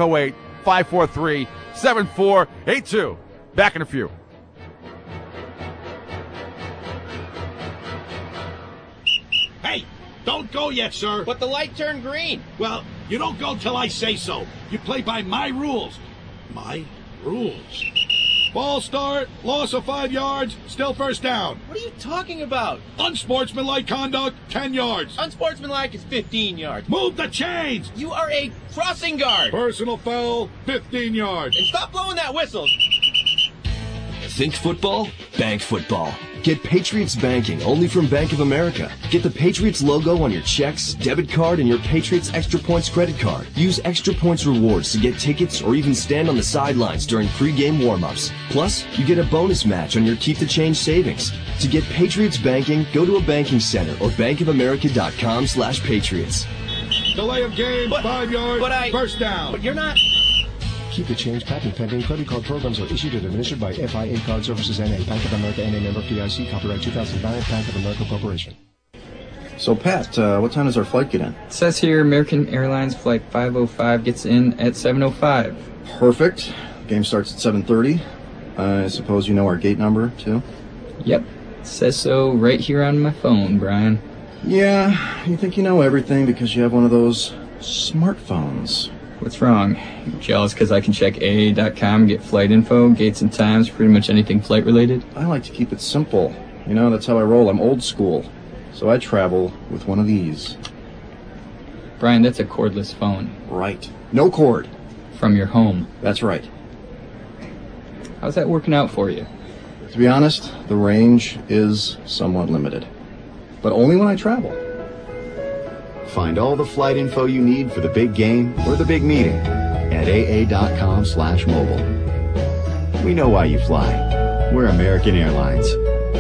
508-543-7482. Back in a few. Hey, don't go yet, sir. But the light turned green. Well, you don't go till I say so. You play by my rules. My rules. Ball start, loss of 5 yards, still first down. What are you talking about? Unsportsmanlike conduct, 10 yards. Unsportsmanlike is 15 yards. Move the chains. You are a crossing guard. Personal foul, 15 yards. And stop blowing that whistle. Think football? Bank football. Get Patriots banking only from Bank of America. Get the Patriots logo on your checks, debit card, and your Patriots Extra Points credit card. Use Extra Points rewards to get tickets or even stand on the sidelines during pregame warm-ups. Plus, you get a bonus match on your Keep the Change savings. To get Patriots banking, go to a banking center or bankofamerica.com/patriots. Delay of game, 5 yards, first down. But you're not... Keep the Change patent pending. Credit card programs are issued and administered by FIA Card Services N.A. Bank of America N.A. member FDIC. Copyright 2009. Bank of America Corporation. So, Pat, what time does our flight get in? It says here American Airlines Flight 505 gets in at 7:05. Perfect. Game starts at 7:30. I suppose you know our gate number, too? Yep. It says so right here on my phone, Brian. Yeah, you think you know everything because you have one of those smartphones. What's wrong? You jealous because I can check AA.com, get flight info, gates and times, pretty much anything flight related? I like to keep it simple. You know, that's how I roll. I'm old school. So I travel with one of these. Brian, that's a cordless phone. Right. No cord. From your home. That's right. How's that working out for you? To be honest, the range is somewhat limited. But only when I travel. Find all the flight info you need for the big game or the big meeting at aa.com/mobile. We know why you fly. We're American Airlines.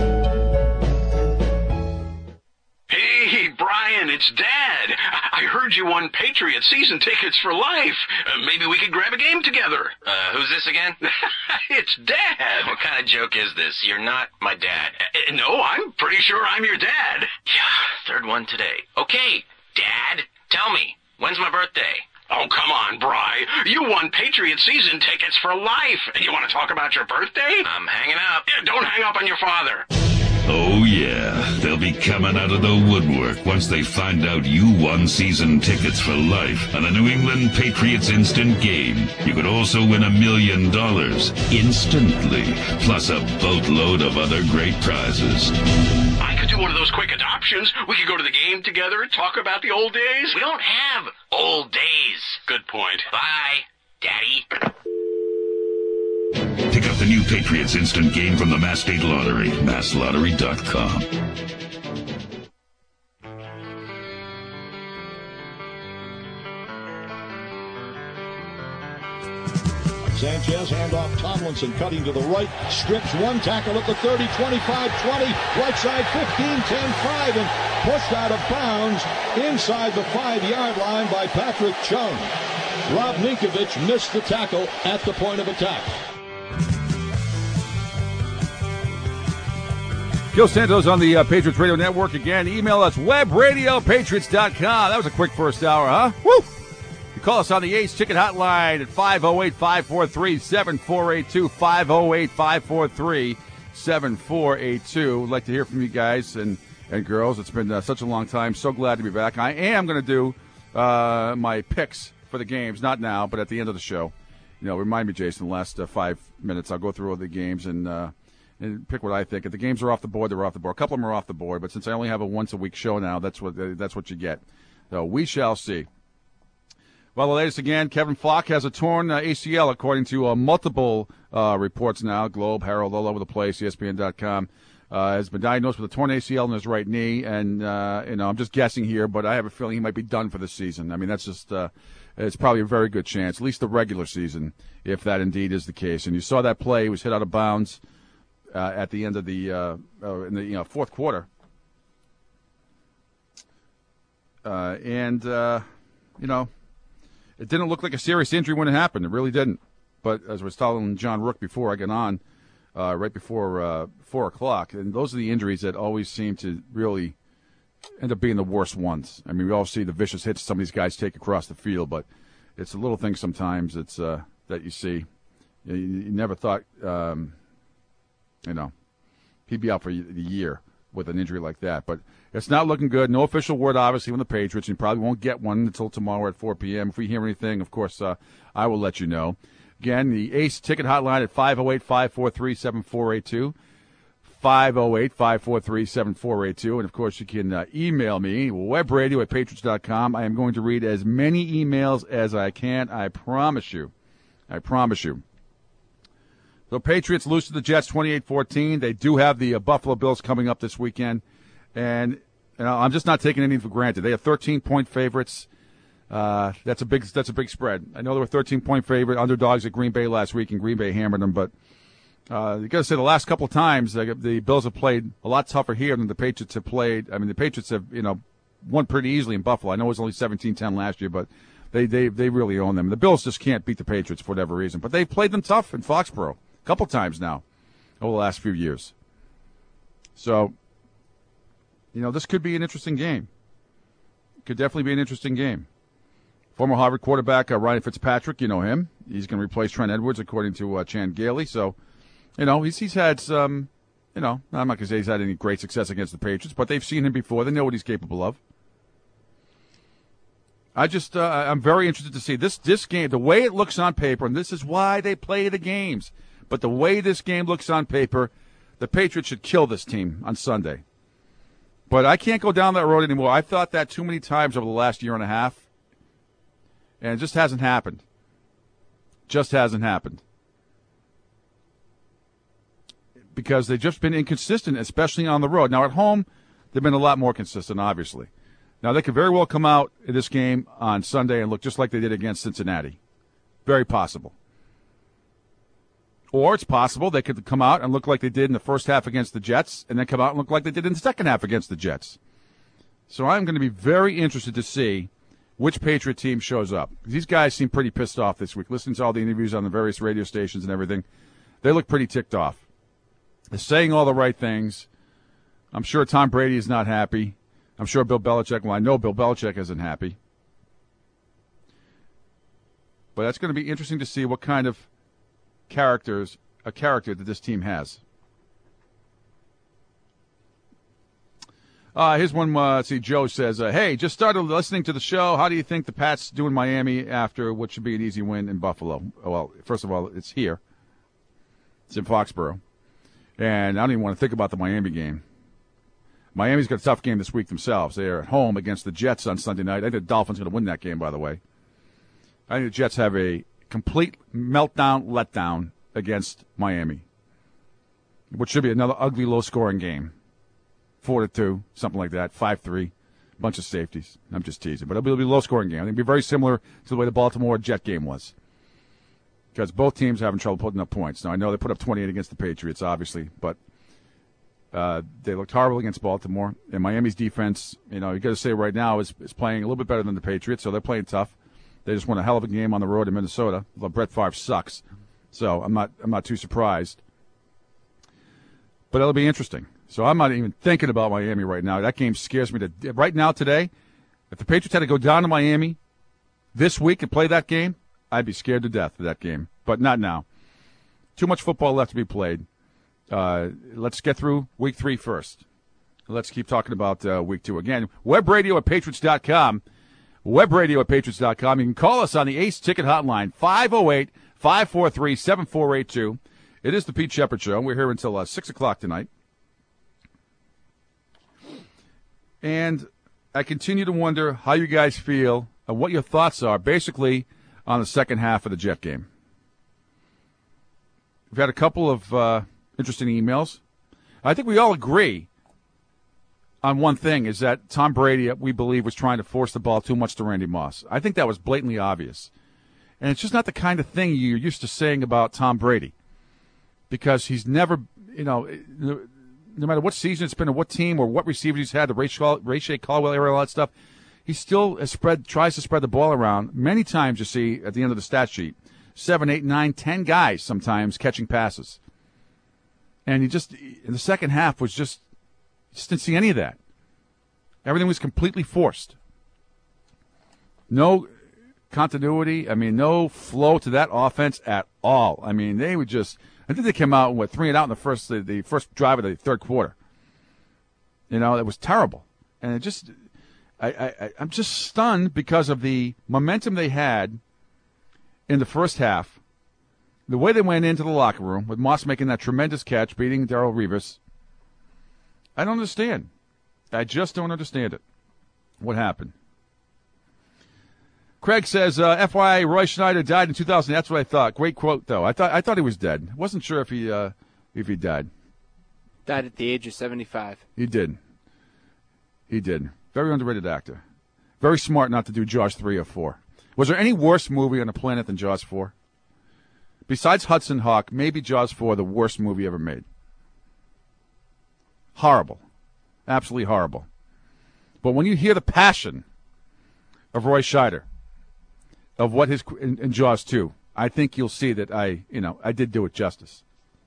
Hey, Brian, it's Dad. I heard you won Patriot season tickets for life. Maybe we could grab a game together. Who's this again? It's Dad. What kind of joke is this? You're not my dad. No, I'm pretty sure I'm your dad. Yeah, third one today. Okay, Dad, tell me, when's my birthday? Oh, come on, Bri. You won Patriot season tickets for life. And you want to talk about your birthday? I'm hanging up. Don't hang up on your father. Oh, yeah. They'll be coming out of the woodwork once they find out you won season tickets for life on the New England Patriots Instant Game. You could also win $1 million instantly, plus a boatload of other great prizes. I could do one of those quick adoptions. We could go to the game together, talk about the old days. We don't have old days. Good point. Bye, Daddy. Pick up the new Patriots Instant Game from the Mass State Lottery, masslottery.com. Sanchez, handoff, Tomlinson cutting to the right, strips one tackle at the 30, 25, 20, right side 15, 10, 5, and pushed out of bounds inside the 5-yard line by Patrick Chung. Rob Ninkovich missed the tackle at the point of attack. Gil Santos on the Patriots Radio Network again. Email us, webradio@patriots.com. That was a quick first hour, huh? Woo! You call us on the Ace Ticket Hotline at 508-543-7482, 508-543-7482. We'd like to hear from you guys and girls. It's been such a long time. So glad to be back. I am going to do my picks for the games, not now, but at the end of the show. You know, remind me, Jason, the last 5 minutes, I'll go through all the games and pick what I think. If the games are off the board, they're off the board. A couple of them are off the board, but since I only have a once-a-week show now, that's what you get. So we shall see. Well, the latest again, Kevin Falk has a torn ACL, according to multiple reports now, Globe, Herald, all over the place, ESPN.com. has been diagnosed with a torn ACL in his right knee, and I'm just guessing here, but I have a feeling he might be done for the season. I mean, that's just it's probably a very good chance, at least the regular season, if that indeed is the case. And you saw that play; he was hit out of bounds at the end of the in the fourth quarter, it didn't look like a serious injury when it happened. It really didn't. But as I was telling John Rook before I got on, right before 4 o'clock, and those are the injuries that always seem to really end up being the worst ones. I mean, we all see the vicious hits some of these guys take across the field, but it's the little things sometimes that you see. You never thought, he'd be out for the year with an injury like that. But it's not looking good. No official word, obviously, from the Patriots. You probably won't get one until tomorrow at 4 p.m. If we hear anything, of course, I will let you know. Again, the Ace Ticket Hotline at 508-543-7482, 508-543-7482. And, of course, you can email me, webradio@patriots.com. I am going to read as many emails as I can. I promise you. I promise you. The Patriots lose to the Jets 28-14. They do have the Buffalo Bills coming up this weekend. And I'm just not taking anything for granted. They are 13-point favorites. That's a big spread. I know they were 13-point favorite underdogs at Green Bay last week, and Green Bay hammered them. But you got to say the last couple of times the Bills have played a lot tougher here than the Patriots have played. I mean, the Patriots have won pretty easily in Buffalo. I know it was only 17-10 last year, but they really own them. The Bills just can't beat the Patriots for whatever reason. But they've played them tough in Foxborough a couple times now over the last few years. So, this could be an interesting game. Could definitely be an interesting game. Former Harvard quarterback Ryan Fitzpatrick, you know him. He's going to replace Trent Edwards, according to Chan Gailey. So, he's had some, I'm not going to say he's had any great success against the Patriots, but they've seen him before. They know what he's capable of. I'm very interested to see this game, the way it looks on paper, and this is why they play the games. But the way this game looks on paper, the Patriots should kill this team on Sunday. But I can't go down that road anymore. I've thought that too many times over the last year and a half. And it just hasn't happened. Just hasn't happened. Because they've just been inconsistent, especially on the road. Now, at home, they've been a lot more consistent, obviously. Now, they could very well come out in this game on Sunday and look just like they did against Cincinnati. Very possible. Or it's possible they could come out and look like they did in the first half against the Jets and then come out and look like they did in the second half against the Jets. So I'm going to be very interested to see which Patriot team shows up. These guys seem pretty pissed off this week. Listening to all the interviews on the various radio stations and everything, they look pretty ticked off. They're saying all the right things. I'm sure Tom Brady is not happy. I'm sure Bill Belichick, well, I know Bill Belichick isn't happy. But that's going to be interesting to see what kind of character that this team has. Here's one. Let's see. Joe says, hey, just started listening to the show. How do you think the Pats do in Miami after what should be an easy win in Buffalo? Well, first of all, it's here. It's in Foxborough. And I don't even want to think about the Miami game. Miami's got a tough game this week themselves. They're at home against the Jets on Sunday night. I think the Dolphins are going to win that game, by the way. I think the Jets have a complete meltdown, letdown against Miami, which should be another ugly, low-scoring game. 4-2, something like that, 5-3, bunch of safeties. I'm just teasing. But it'll be a low-scoring game. I think it'll be very similar to the way the Baltimore Jet game was, because both teams are having trouble putting up points. Now, I know they put up 28 against the Patriots, obviously, but they looked horrible against Baltimore. And Miami's defense, you got to say right now, is playing a little bit better than the Patriots, so they're playing tough. They just won a hell of a game on the road in Minnesota. Although Brett Favre sucks, so I'm not too surprised. But it'll be interesting. So I'm not even thinking about Miami right now. That game scares me to right now today. If the Patriots had to go down to Miami this week and play that game, I'd be scared to death of that game. But not now. Too much football left to be played. Let's get through Week 3 first. Let's keep talking about Week 2. Again, webradio@patriots.com. Webradio@patriots.com. You can call us on the Ace Ticket Hotline, 508-543-7482. It is the Pete Shepard Show. We're here until 6 o'clock tonight. And I continue to wonder how you guys feel and what your thoughts are, basically, on the second half of the Jet game. We've had a couple of interesting emails. I think we all agree on one thing, is that Tom Brady, we believe, was trying to force the ball too much to Randy Moss. I think that was blatantly obvious. And it's just not the kind of thing you're used to saying about Tom Brady, because he's never, no matter what season it's been or what team or what receivers he's had, the Ray Shea Caldwell era, all that stuff, he still tries to spread the ball around. Many times you see at the end of the stat sheet, 7, 8, 9, 10 guys sometimes catching passes. And he just, in the second half, just didn't see any of that. Everything was completely forced. No continuity. No flow to that offense at all. They would just, I think they came out with 3 and out in the first drive of the third quarter. It was terrible. And it just, I'm just stunned because of the momentum they had in the first half, the way they went into the locker room with Moss making that tremendous catch, beating Darrelle Revis. I don't understand. I just don't understand it. What happened? Craig says, FYI, Roy Schneider died in 2000. That's what I thought. Great quote, though. I thought he was dead. Wasn't sure if he died. Died at the age of 75. He did. Very underrated actor. Very smart not to do Jaws 3 or 4. Was there any worse movie on the planet than Jaws 4? Besides Hudson Hawk, maybe Jaws 4, the worst movie ever made. Horrible. Absolutely horrible. But when you hear the passion of Roy Scheider, of what his in Jaws 2, I think you'll see that I did do it justice.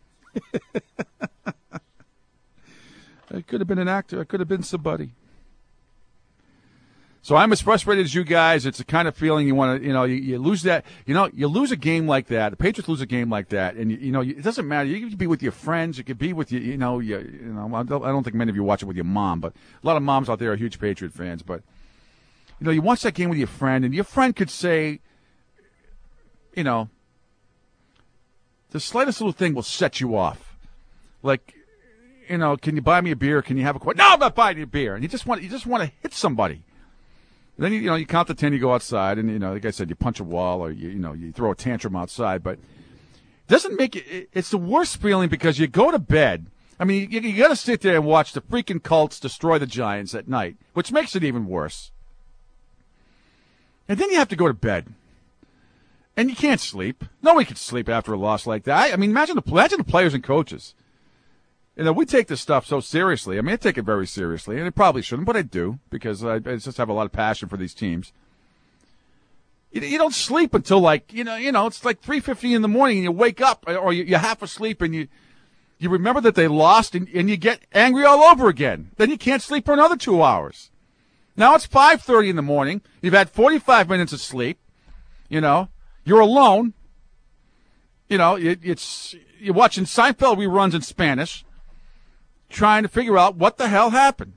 I could have been an actor. I could have been somebody. So I'm as frustrated as you guys. It's the kind of feeling you want to, you lose that. You lose a game like that. The Patriots lose a game like that, and it doesn't matter. You could be with your friends. You could be with I don't think many of you watch it with your mom, but a lot of moms out there are huge Patriot fans. But you watch that game with your friend, and your friend could say, the slightest little thing will set you off. Like, can you buy me a beer? Can you have a quart? No, I'm not buying you a beer. And you just want to hit somebody. Then you count to 10, you go outside, and like I said, you punch a wall or you throw a tantrum outside. But it doesn't make it. It's the worst feeling because you go to bed. You got to sit there and watch the freaking Colts destroy the Giants at night, which makes it even worse. And then you have to go to bed, and you can't sleep. Nobody can sleep after a loss like that. Imagine the players and coaches. We take this stuff so seriously. I take it very seriously, and I probably shouldn't, but I do because I just have a lot of passion for these teams. You don't sleep until it's like 3:50 in the morning, and you wake up, or you're half asleep, and you remember that they lost, and you get angry all over again. Then you can't sleep for another 2 hours. Now it's 5:30 in the morning. You've had 45 minutes of sleep. You're alone. You're watching Seinfeld reruns in Spanish, trying to figure out what the hell happened.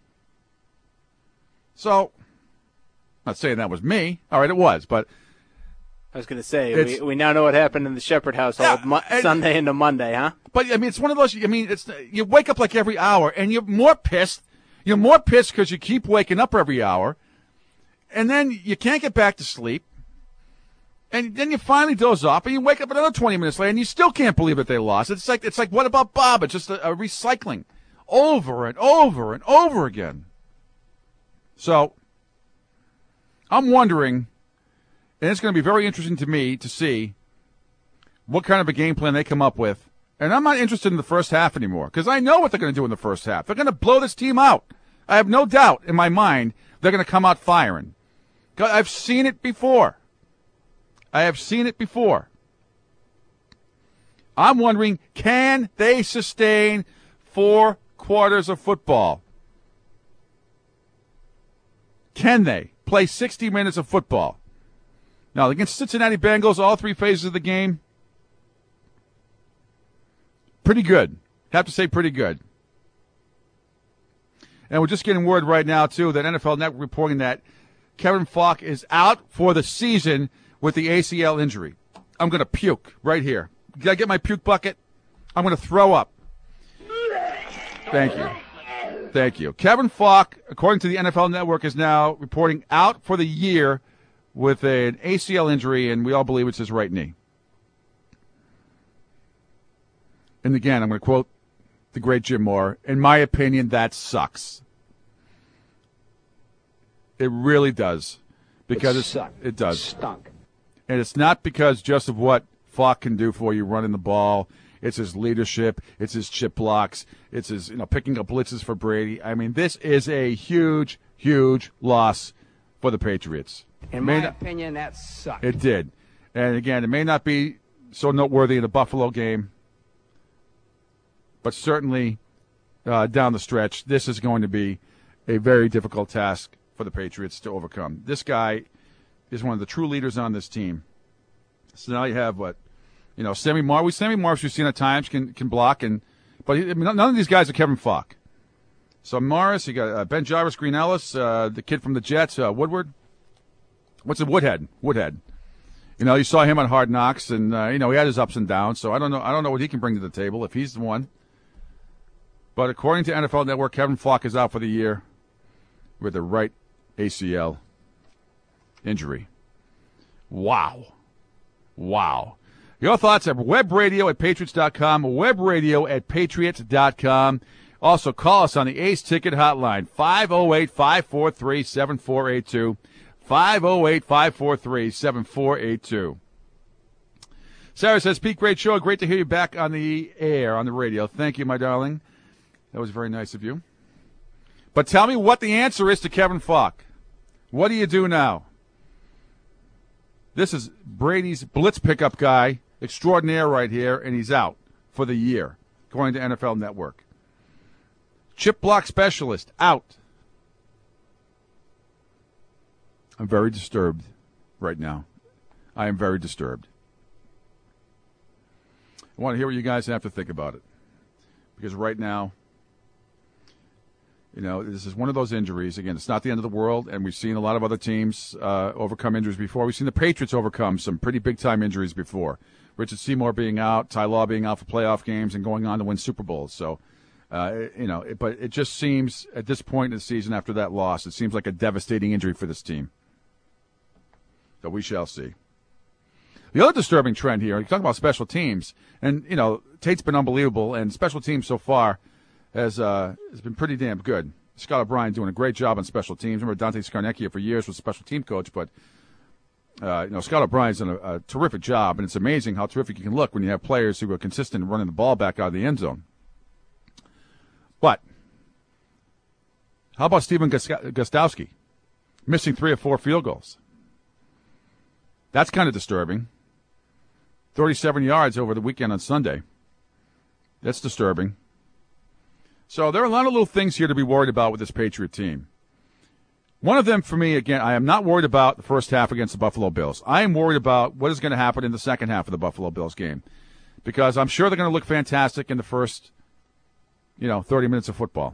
So, I'm not saying that was me. All right, it was, but I was going to say, we now know what happened in the Shepherd household Sunday into Monday, huh? But, it's one of those, you wake up like every hour, and you're more pissed. You're more pissed because you keep waking up every hour, and then you can't get back to sleep. And then you finally doze off, and you wake up another 20 minutes later, and you still can't believe that they lost. It's like what about Bob? It's just a recycling over and over and over again. So I'm wondering, and it's going to be very interesting to me to see what kind of a game plan they come up with. And I'm not interested in the first half anymore because I know what they're going to do in the first half. They're going to blow this team out. I have no doubt in my mind they're going to come out firing. I've seen it before. I'm wondering, can they sustain 4 quarters of football? Can they play 60 minutes of football? Now, against Cincinnati Bengals, all 3 phases of the game, pretty good. Have to say pretty good. And we're just getting word right now, too, that NFL Network reporting that Kevin Falk is out for the season with the ACL injury. I'm going to puke right here. Did I get my puke bucket? I'm going to throw up. Thank you. Kevin Falk, according to the NFL Network, is now reporting out for the year with an ACL injury, and we all believe it's his right knee. And again, I'm going to quote the great Jim Mora. In my opinion, that sucks. It really does. Because it does. Stunk. And it's not because just of what Falk can do for you running the ball. It's his leadership. It's his chip blocks. It's his picking up blitzes for Brady. I mean, this is a huge, huge loss for the Patriots. In my opinion, that sucked. It did. And, again, it may not be so noteworthy in the Buffalo game, but certainly down the stretch, this is going to be a very difficult task for the Patriots to overcome. This guy is one of the true leaders on this team. So now you have Sammy Morris. Sammy Morris, we've seen at times can block, but none of these guys are Kevin Falk. So Morris, you got Ben Jarvis, Green Ellis, the kid from the Jets, Woodward. What's it, Woodhead? You saw him on Hard Knocks, and he had his ups and downs. So I don't know what he can bring to the table if he's the one. But according to NFL Network, Kevin Falk is out for the year with a right ACL injury. Wow. Your thoughts at webradio@patriots.com, webradio@patriots.com. Also, call us on the Ace Ticket Hotline, 508-543-7482, 508-543-7482. Sarah says, Pete, great show. Great to hear you back on the air, on the radio. Thank you, my darling. That was very nice of you. But tell me what the answer is to Kevin Falk. What do you do now? This is Brady's blitz pickup guy extraordinaire right here, and he's out for the year, according to NFL Network. Chip block specialist, out. I'm very disturbed right now. I am very disturbed. I want to hear what you guys have to think about it. Because right now, this is one of those injuries. Again, it's not the end of the world, and we've seen a lot of other teams overcome injuries before. We've seen the Patriots overcome some pretty big-time injuries before. Richard Seymour being out, Ty Law being out for playoff games and going on to win Super Bowls. So, but it just seems at this point in the season after that loss, it seems like a devastating injury for this team. So we shall see. The other disturbing trend here, you're talking about special teams, and, Tate's been unbelievable, and special teams so far has been pretty damn good. Scott O'Brien doing a great job on special teams. Remember Dante Scarnecchia for years was special team coach, but Scott O'Brien's done a terrific job, and it's amazing how terrific you can look when you have players who are consistent in running the ball back out of the end zone. But how about Stephen Gostkowski missing 3 or 4 field goals? That's kind of disturbing. 37 yards over the weekend on Sunday. That's disturbing. So there are a lot of little things here to be worried about with this Patriot team. One of them, for me, again, I am not worried about the first half against the Buffalo Bills. I am worried about what is going to happen in the second half of the Buffalo Bills game, because I'm sure they're going to look fantastic in the first, 30 minutes of football.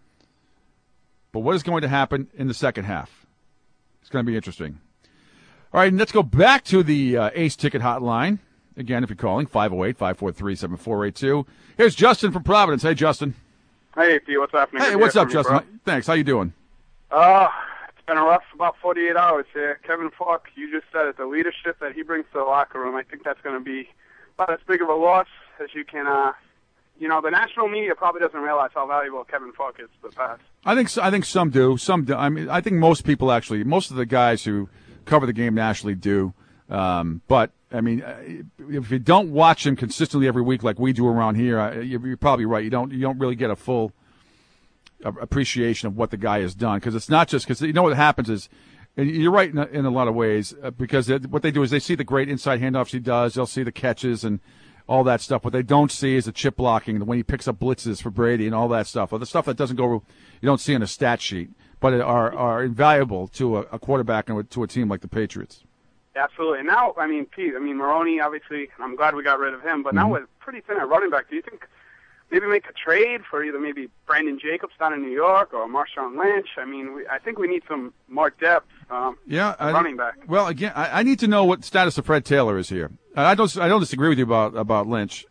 But what is going to happen in the second half? It's going to be interesting. All right, and let's go back to the Ace Ticket Hotline. Again, if you're calling, 508-543-7482. Here's Justin from Providence. Hey, Justin. Hey, Pete, what's happening? Hey, what's up, Justin? Thanks. How you doing? It's been a rough about 48 hours here. Kevin Falk, you just said it, the leadership that he brings to the locker room, I think that's going to be about as big of a loss as you can, the national media probably doesn't realize how valuable Kevin Falk is to the past. I think some do. Some do. I mean, I think most people actually, most of the guys who cover the game nationally do. But, I mean, if you don't watch him consistently every week like we do around here, you're probably right. You don't really get a full appreciation of what the guy has done, because it's not just because what happens is, and you're right in a lot of ways, because what they do is they see the great inside handoffs he does, they'll see the catches and all that stuff. What they don't see is the chip blocking, when he picks up blitzes for Brady and all that stuff, or the stuff that doesn't go, you don't see on a stat sheet, but are invaluable to a quarterback and to a team like the Patriots. Absolutely. Now, Pete, Maroney, obviously, I'm glad we got rid of him, but now we're pretty thin at running back. Do you think maybe make a trade for either maybe Brandon Jacobs down in New York or Marshawn Lynch? I think we need some more depth running back. Well, again, I need to know what the status of Fred Taylor is here. I don't disagree with you about Lynch.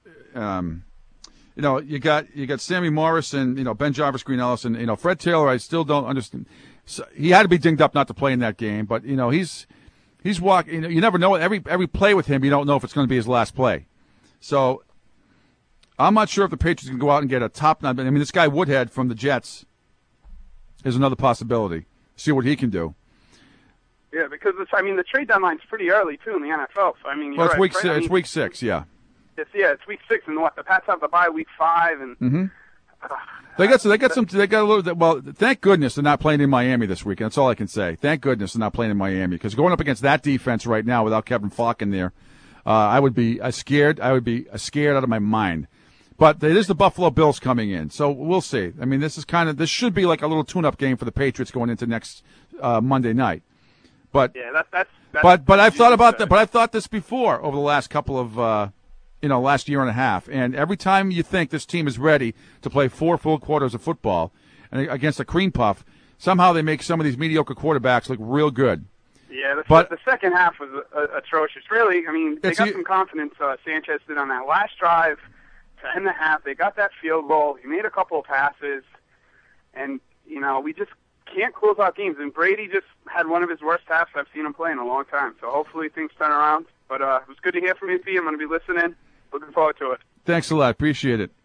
You got Sammy Morris and Ben Jarvis, Green Ellis, and Fred Taylor. I still don't understand. So he had to be dinged up not to play in that game, but he's walking. You never know. Every play with him, you don't know if it's going to be his last play. So I'm not sure if the Patriots can go out and get a top 9. I mean, this guy Woodhead from the Jets is another possibility. See what he can do. Yeah, because the trade deadline's pretty early too in the NFL. So well, it's week 6. It's week 6. Yeah. It's week 6, and the Pats have to bye week 5, and they got a little. Well, thank goodness they're not playing in Miami this weekend. That's all I can say. Thank goodness they're not playing in Miami, because going up against that defense right now without Kevin Falk in there, I would be scared. I would be scared out of my mind. But it is the Buffalo Bills coming in, so we'll see. I mean, this should be like a little tune-up game for the Patriots going into next Monday night. But yeah, that's but I've thought about that. But I've thought this before over the last couple of last year and a half. And every time you think this team is ready to play 4 full quarters of football and against a cream puff, somehow they make some of these mediocre quarterbacks look real good. Yeah, the second half was atrocious. Really, I mean, they got some confidence. Sanchez did on that last drive to end the half. They got that field goal. He made a couple of passes, and we just can't close out games. And Brady just had one of his worst halves I've seen him play in a long time. So hopefully things turn around. But it was good to hear from you, P. I'm going to be listening. Looking forward to it. Thanks a lot. Appreciate it.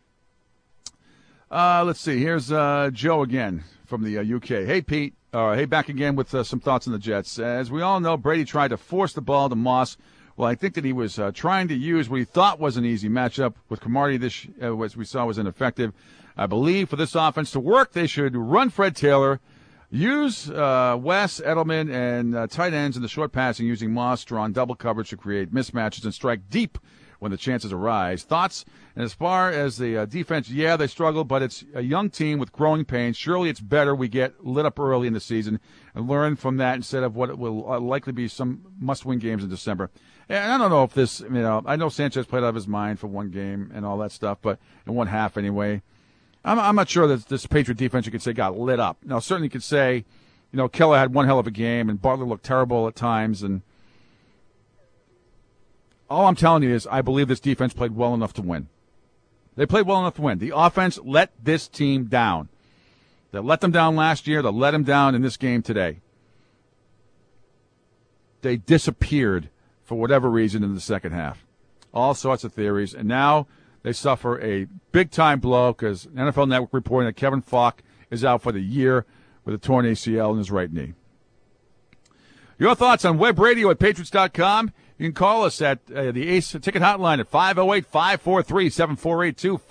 Let's see. Here's Joe again from the UK. Hey, Pete. Hey, back again with some thoughts on the Jets. As we all know, Brady tried to force the ball to Moss. Well, I think that he was trying to use what he thought was an easy matchup with Cromartie. This, as we saw, was ineffective. I believe for this offense to work, they should run Fred Taylor, use Wes, Edelman, and tight ends in the short passing using Moss, drawn double coverage to create mismatches and strike deep when the chances arise. Thoughts? And as far as the defense, yeah, they struggle, but it's a young team with growing pains. Surely it's better we get lit up early in the season and learn from that instead of what will likely be some must-win games in December. And I don't know if this, I know Sanchez played out of his mind for one game and all that stuff, but in one half anyway. I'm not sure that this Patriot defense, you could say, got lit up. Now, certainly you could say, Keller had one hell of a game and Bartlett looked terrible at times. And all I'm telling you is I believe this defense played well enough to win. They played well enough to win. The offense let this team down. They let them down last year. They let them down in this game today. They disappeared for whatever reason in the second half. All sorts of theories. And now they suffer a big-time blow because NFL Network reporting that Kevin Falk is out for the year with a torn ACL in his right knee. Your thoughts on web radio at Patriots.com. You can call us at the Ace Ticket Hotline at 508-543-7482,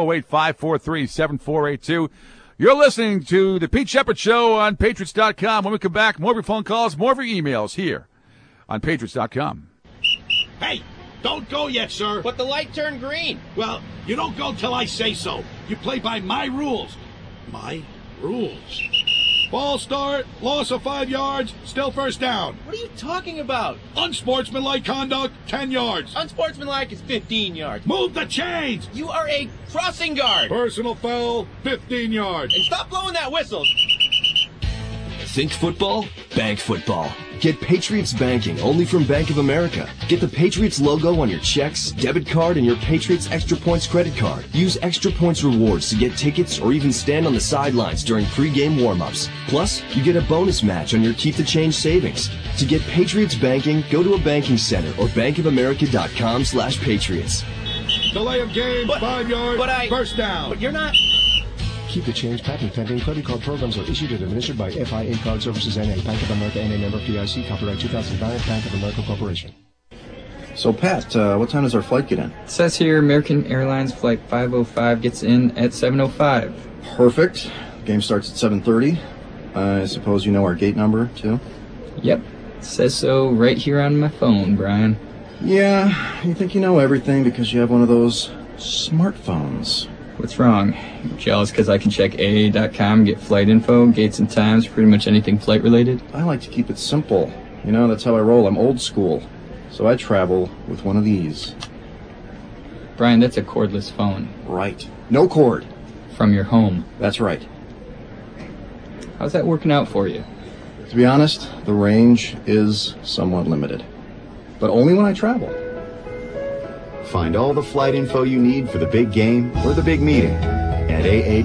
508-543-7482. You're listening to the Pete Shepard Show on Patriots.com. When we come back, more of your phone calls, more of your emails here on Patriots.com. Hey, don't go yet, sir. But the light turned green. Well, you don't go till I say so. You play by my rules. My rules. Ball start, loss of 5 yards, still first down. What are you talking about? Unsportsmanlike conduct, 10 yards. Unsportsmanlike is 15 yards. Move the chains. You are a crossing guard. Personal foul, 15 yards. And stop blowing that whistle. Think football? Bank football. Get Patriots banking only from Bank of America. Get the Patriots logo on your checks, debit card, and your Patriots Extra Points credit card. Use Extra Points rewards to get tickets or even stand on the sidelines during pregame warm-ups. Plus, you get a bonus match on your Keep the Change savings. To get Patriots banking, go to a banking center or bankofamerica.com/Patriots. Delay of game, 5 yards, first down. But you're not... Keep the Change patent pending credit card programs are issued and administered by FIA Card Services NA, Bank of America NA member FDIC, copyright 2009, Bank of America Corporation. So, Pat, what time does our flight get in? It says here American Airlines Flight 505 gets in at 7:05. Perfect. Game starts at 7:30. I suppose you know our gate number, too? Yep. It says so right here on my phone, Brian. Yeah, you think you know everything because you have one of those smartphones. What's wrong? You're jealous because I can check AA.com, get flight info, gates and times, pretty much anything flight related? I like to keep it simple. That's how I roll. I'm old school. So I travel with one of these. Brian, that's a cordless phone. Right. No cord. From your home. That's right. How's that working out for you? To be honest, the range is somewhat limited. But only when I travel. Find all the flight info you need for the big game or the big meeting at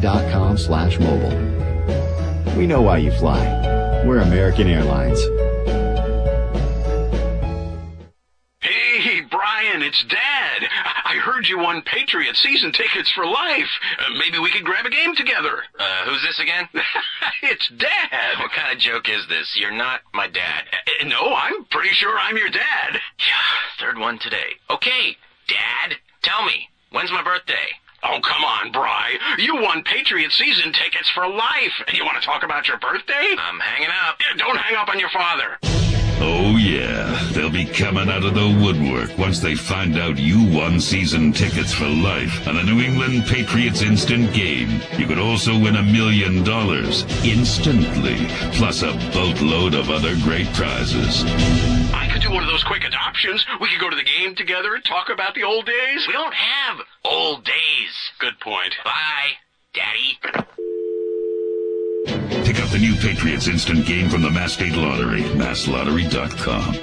aa.com/mobile. We know why you fly. We're American Airlines. Hey, Brian, it's Dad. I I heard you won Patriot season tickets for life. Maybe we could grab a game together. Who's this again? It's Dad. What kind of joke is this? You're not my dad. No, I'm pretty sure I'm your dad. Yeah, third one today. Okay, Dad, tell me, when's my birthday? Oh, come on, Bri. You won Patriot season tickets for life, and you want to talk about your birthday? I'm hanging up. Yeah, don't hang up on your father. Oh, yeah. They'll be coming out of the woodwork once they find out you won season tickets for life on the New England Patriots Instant Game. You could also win $1 million instantly, plus a boatload of other great prizes. I could do one of those quick adoptions. We could go to the game together and talk about the old days. We don't have old days. Good point. Bye, Daddy. Pick up the new Patriots Instant Game from the Mass State Lottery, masslottery.com.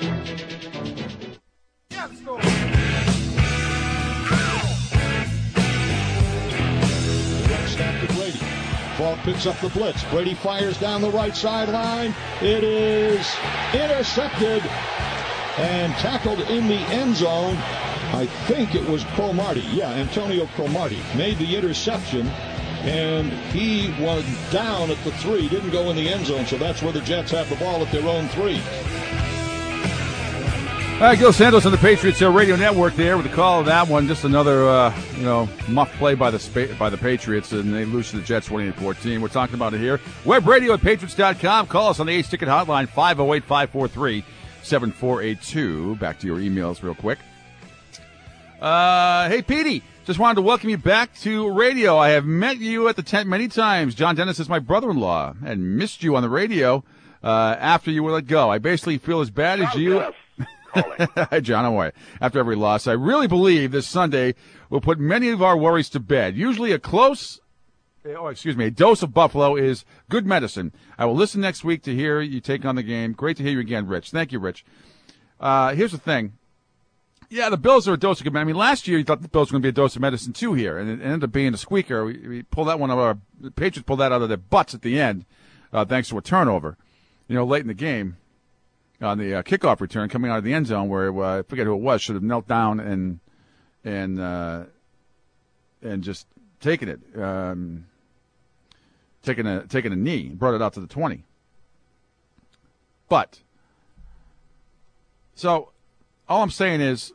Snap to Brady. Falk picks up the blitz. Brady fires down the right sideline. It is intercepted and tackled in the end zone. I think it was Cromartie. Yeah, Antonio Cromartie made the interception, and he was down at the 3, didn't go in the end zone, so that's where the Jets have the ball at their own 3. All right, Gil Santos on the Patriots Radio Network there with the call of that one. Just another, muff play by the Patriots, and they lose to the Jets 28-14. We're talking about it here. Web radio at patriots.com. Call us on the Ace Ticket Hotline, 508-543-7482. Back to your emails real quick. Hey, Petey. Just wanted to welcome you back to radio. I have met you at the tent many times. John Dennis is my brother-in-law and missed you on the radio after you were let go. I basically feel as bad as you. Hi, John. How are you? After every loss, I really believe this Sunday will put many of our worries to bed. Usually a dose of Buffalo is good medicine. I will listen next week to hear you take on the game. Great to hear you again, Rich. Thank you, Rich. Here's the thing. Yeah, the Bills are a dose of good medicine. I mean, last year you thought the Bills were going to be a dose of medicine too here, and it ended up being a squeaker. We pulled that one out the Patriots pulled that out of their butts at the end, thanks to a turnover, late in the game on the kickoff return coming out of the end zone where I forget who it was, should have knelt down and just taken it, taken a knee, brought it out to the 20. But so all I'm saying is,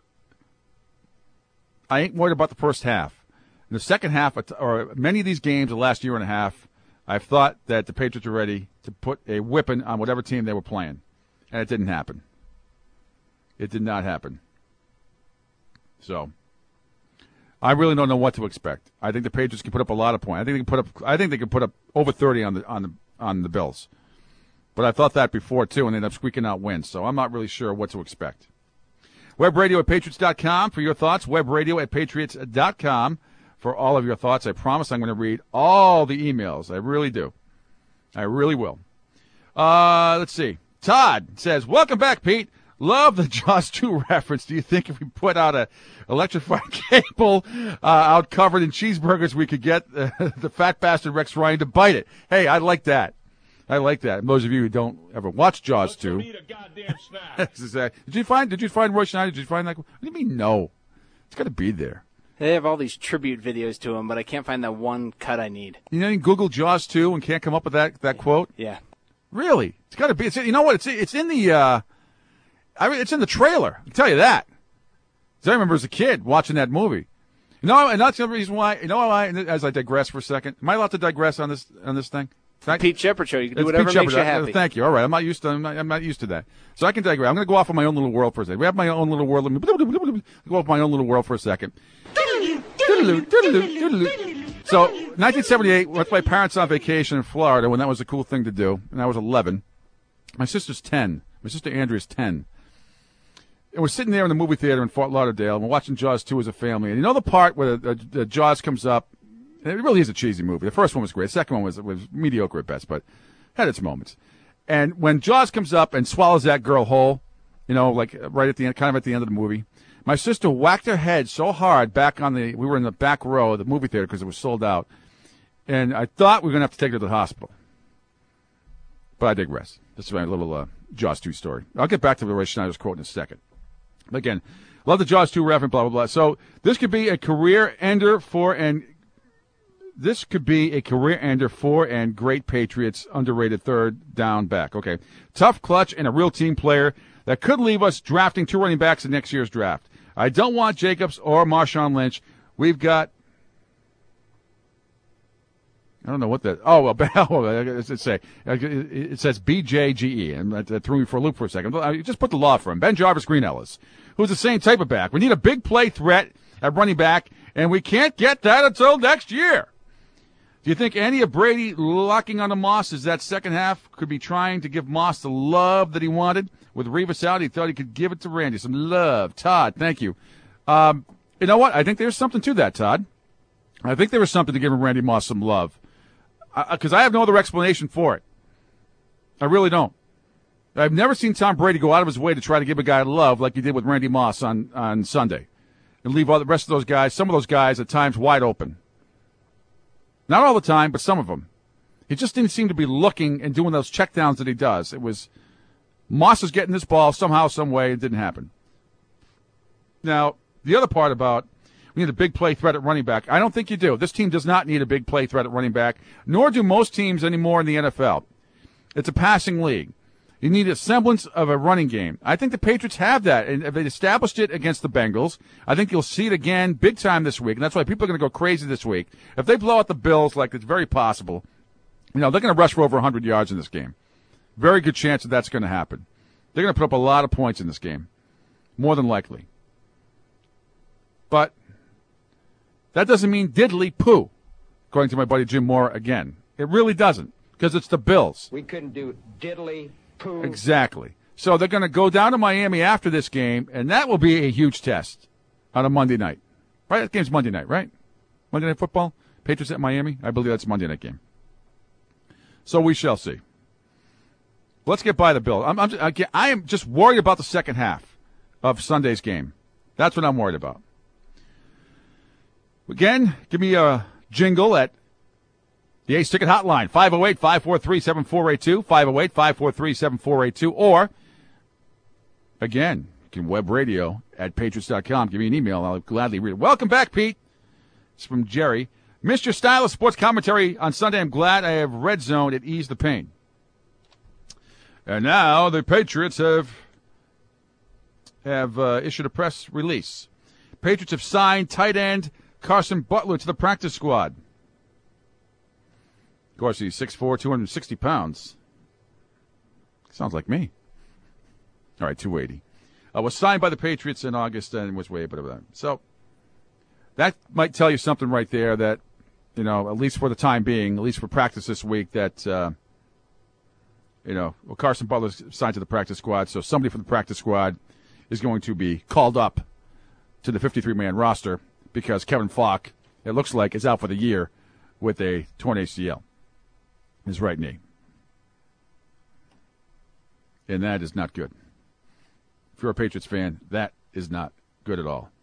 I ain't worried about the first half. In the second half, or many of these games the last year and a half, I've thought that the Patriots were ready to put a whipping on whatever team they were playing. And it didn't happen. It did not happen. So, I really don't know what to expect. I think the Patriots can put up a lot of points. I think they can put up over 30 on the Bills. But I thought that before too, and they ended up squeaking out wins. So I'm not really sure what to expect. Web radio at patriots.com for your thoughts. Web radio at patriots.com for all of your thoughts. I promise I'm going to read all the emails. I really do. I really will. Let's see. Todd says, welcome back, Pete. Love the Jaws 2 reference. Do you think if we put out a electrified cable out covered in cheeseburgers, we could get the fat bastard Rex Ryan to bite it? Hey, I like that. I like that. And those of you who don't ever watch Jaws 2. Did you find Roy Schneider? Did you find that? What do you mean, no? It's got to be there. They have all these tribute videos to him, but I can't find that one cut I need. You know, you Google Jaws 2 and can't come up with that quote? Yeah. Really? It's got to be. You know what? It's in the it's in the trailer. I can tell you that. Because I remember as a kid watching that movie. And that's the reason why. You know why? As I digress for a second, am I allowed to digress on this thing? Pete Shepard show. You can do whatever makes you happy. Thank you. All right. I'm not used to that. So I can digress. I'm going to go off on my own little world for a second. We have my own little world. Let me go off my own little world for a second. So 1978, with my parents on vacation in Florida when that was a cool thing to do, and I was 11. My sister's 10. My sister Andrea's 10. And we're sitting there in the movie theater in Fort Lauderdale, and we're watching Jaws 2 as a family. And you know the part where the Jaws comes up? It really is a cheesy movie. The first one was great. The second one was mediocre at best, but had its moments. And when Jaws comes up and swallows that girl whole, like right at the end, kind of at the end of the movie, my sister whacked her head so hard we were in the back row of the movie theater because it was sold out. And I thought we were going to have to take her to the hospital. But I digress. This is my little Jaws 2 story. I'll get back to the Roy Schneider's quote in a second. But again, Love the Jaws 2 ref and blah, blah, blah. So this could be a career ender for and great Patriots underrated third down back. Okay. Tough clutch and a real team player that could leave us drafting 2 running backs in next year's draft. I don't want Jacobs or Marshawn Lynch. We've got, I don't know what that, it says BJGE, and that threw me for a loop for a second. I just put the law for him. Ben Jarvis Green Ellis, who's the same type of back. We need a big play threat at running back, and we can't get that until next year. Do you think any of Brady locking onto Moss as that second half could be trying to give Moss the love that he wanted? With Revis out, he thought he could give it to Randy. Some love. Todd, thank you. You know what? I think there's something to that, Todd. I think there was something to giving Randy Moss some love. Because I have no other explanation for it. I really don't. I've never seen Tom Brady go out of his way to try to give a guy love like he did with Randy Moss on Sunday. And leave all the rest of those guys, some of those guys at times wide open. Not all the time, but some of them. He just didn't seem to be looking and doing those checkdowns that he does. It was Moss was getting this ball somehow, some way. It didn't happen. Now, the other part about we need a big play threat at running back, I don't think you do. This team does not need a big play threat at running back, nor do most teams anymore in the NFL. It's a passing league. You need a semblance of a running game. I think the Patriots have that, and they established it against the Bengals. I think you'll see it again big time this week, and that's why people are going to go crazy this week. If they blow out the Bills, like it's very possible, they're going to rush for over 100 yards in this game. Very good chance that that's going to happen. They're going to put up a lot of points in this game, more than likely. But that doesn't mean diddly poo, according to my buddy Jim Moore again. It really doesn't, because it's the Bills. We couldn't do diddly poo. Exactly. So they're going to go down to Miami after this game, and that will be a huge test on a Monday night. Right? That game's Monday night, right? Monday Night Football? Patriots at Miami? I believe that's a Monday night game. So we shall see. Let's get by the Bills. I am just worried about the second half of Sunday's game. That's what I'm worried about. Again, give me a jingle at the Ace Ticket Hotline, 508-543-7482, 508-543-7482, or, again, you can web radio at patriots.com. Give me an email. I'll gladly read it. Welcome back, Pete. It's from Jerry. Missed your style of sports commentary on Sunday. I'm glad I have Red Zone. It eased the pain. And now the Patriots have issued a press release. Patriots have signed tight end Carson Butler to the practice squad. Of course, he's 6'4", 260 pounds. Sounds like me. All right, 280. Was signed by the Patriots in August and was way above that. So that might tell you something right there that, at least for the time being, at least for practice this week, that, Carson Butler's signed to the practice squad, so somebody from the practice squad is going to be called up to the 53-man roster because Kevin Falk, it looks like, is out for the year with a torn ACL, his right knee. And that is not good. If you're a Patriots fan, that is not good at all.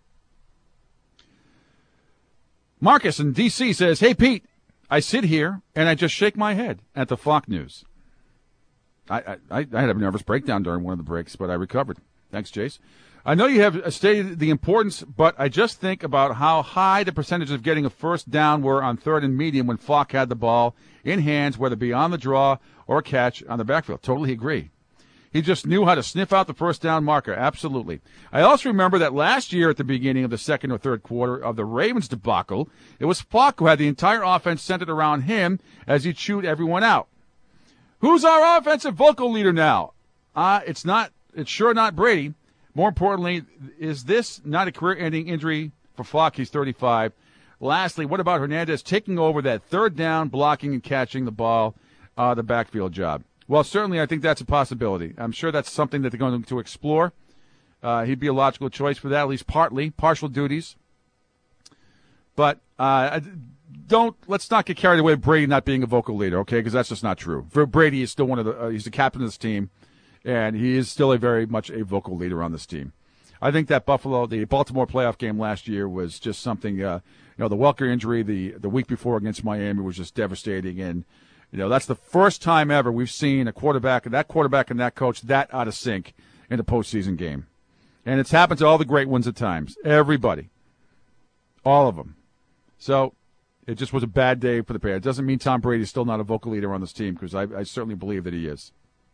Marcus in D.C. says, hey, Pete, I sit here and I just shake my head at the Falk news. I had a nervous breakdown during one of the breaks, but I recovered. Thanks, Jace. I know you have stated the importance, but I just think about how high the percentage of getting a first down were on third and medium when Falk had the ball in hands, whether it be on the draw or catch on the backfield. Totally agree. He just knew how to sniff out the first down marker. Absolutely. I also remember that last year at the beginning of the second or third quarter of the Ravens debacle, it was Falk who had the entire offense centered around him as he chewed everyone out. Who's our offensive vocal leader now? It's sure not Brady. More importantly, is this not a career-ending injury for Falk? He's 35. Lastly, what about Hernandez taking over that third down, blocking and catching the ball, the backfield job? Well, certainly I think that's a possibility. I'm sure that's something that they're going to explore. He'd be a logical choice for that, at least partial duties. But let's not get carried away with Brady not being a vocal leader, okay, because that's just not true. Brady is still he's the captain of this team, and he is still very much a vocal leader on this team. I think that the Baltimore playoff game last year was just something, the Welker injury the week before against Miami was just devastating, and that's the first time ever we've seen a quarterback and that coach that out of sync in a postseason game. And it's happened to all the great ones at times. Everybody. All of them. So it just was a bad day for the Patriots. It doesn't mean Tom Brady's still not a vocal leader on this team, because I certainly believe that he is.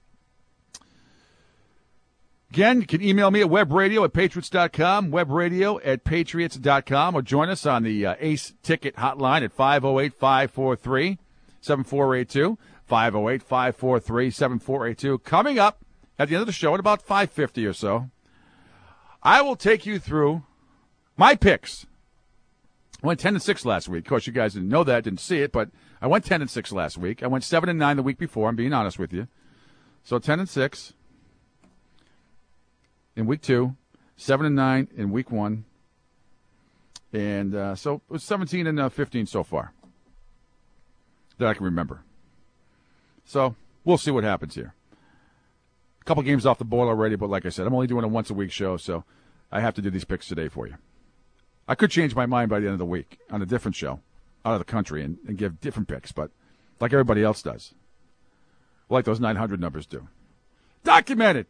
Again, you can email me at webradio@patriots.com, webradio@patriots.com, or join us on the Ace Ticket hotline at 508-543-7482, 508-543-7482. Coming up at the end of the show at about 5:50 or so, I will take you through my picks. I went 10-6 last week. Of course, you guys didn't know that, didn't see it, but I went 10-6 last week. I went 7-9 the week before. I'm being honest with you. So 10-6 in week 2, 7-9 in week 1, and so it was 17-15 so far that I can remember. So we'll see what happens here. A couple games off the board already, but like I said, I'm only doing a once-a-week show, so I have to do these picks today for you. I could change my mind by the end of the week on a different show out of the country and give different picks, but like everybody else does, like those 900 numbers do. Documented.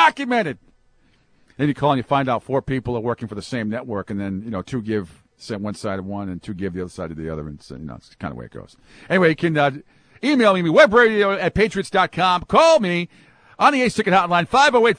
Then you call and you find out 4 people are working for the same network, and then 2 give one side of one and 2 give the other side of the other, and so, it's kind of the way it goes. Anyway, you can email me, webradio@patriots.com. Call me on the Ace Ticket hotline,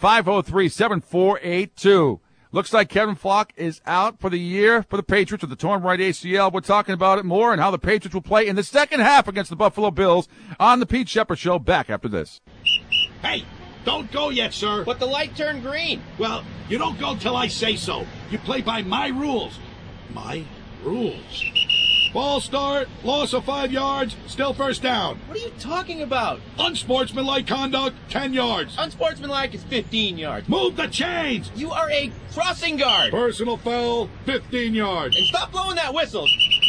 508-503-7482. Looks like Kevin Falk is out for the year for the Patriots with the torn right ACL. We're talking about it more and how the Patriots will play in the second half against the Buffalo Bills on the Pete Shepard Show. Back after this. Hey, don't go yet, sir. But the light turned green. Well, you don't go till I say so. You play by my rules. My rules. Ball start, loss of 5 yards, still first down. What are you talking about? Unsportsmanlike conduct, 10 yards. Unsportsmanlike is 15 yards. Move the chains. You are a crossing guard. Personal foul, 15 yards. And stop blowing that whistle.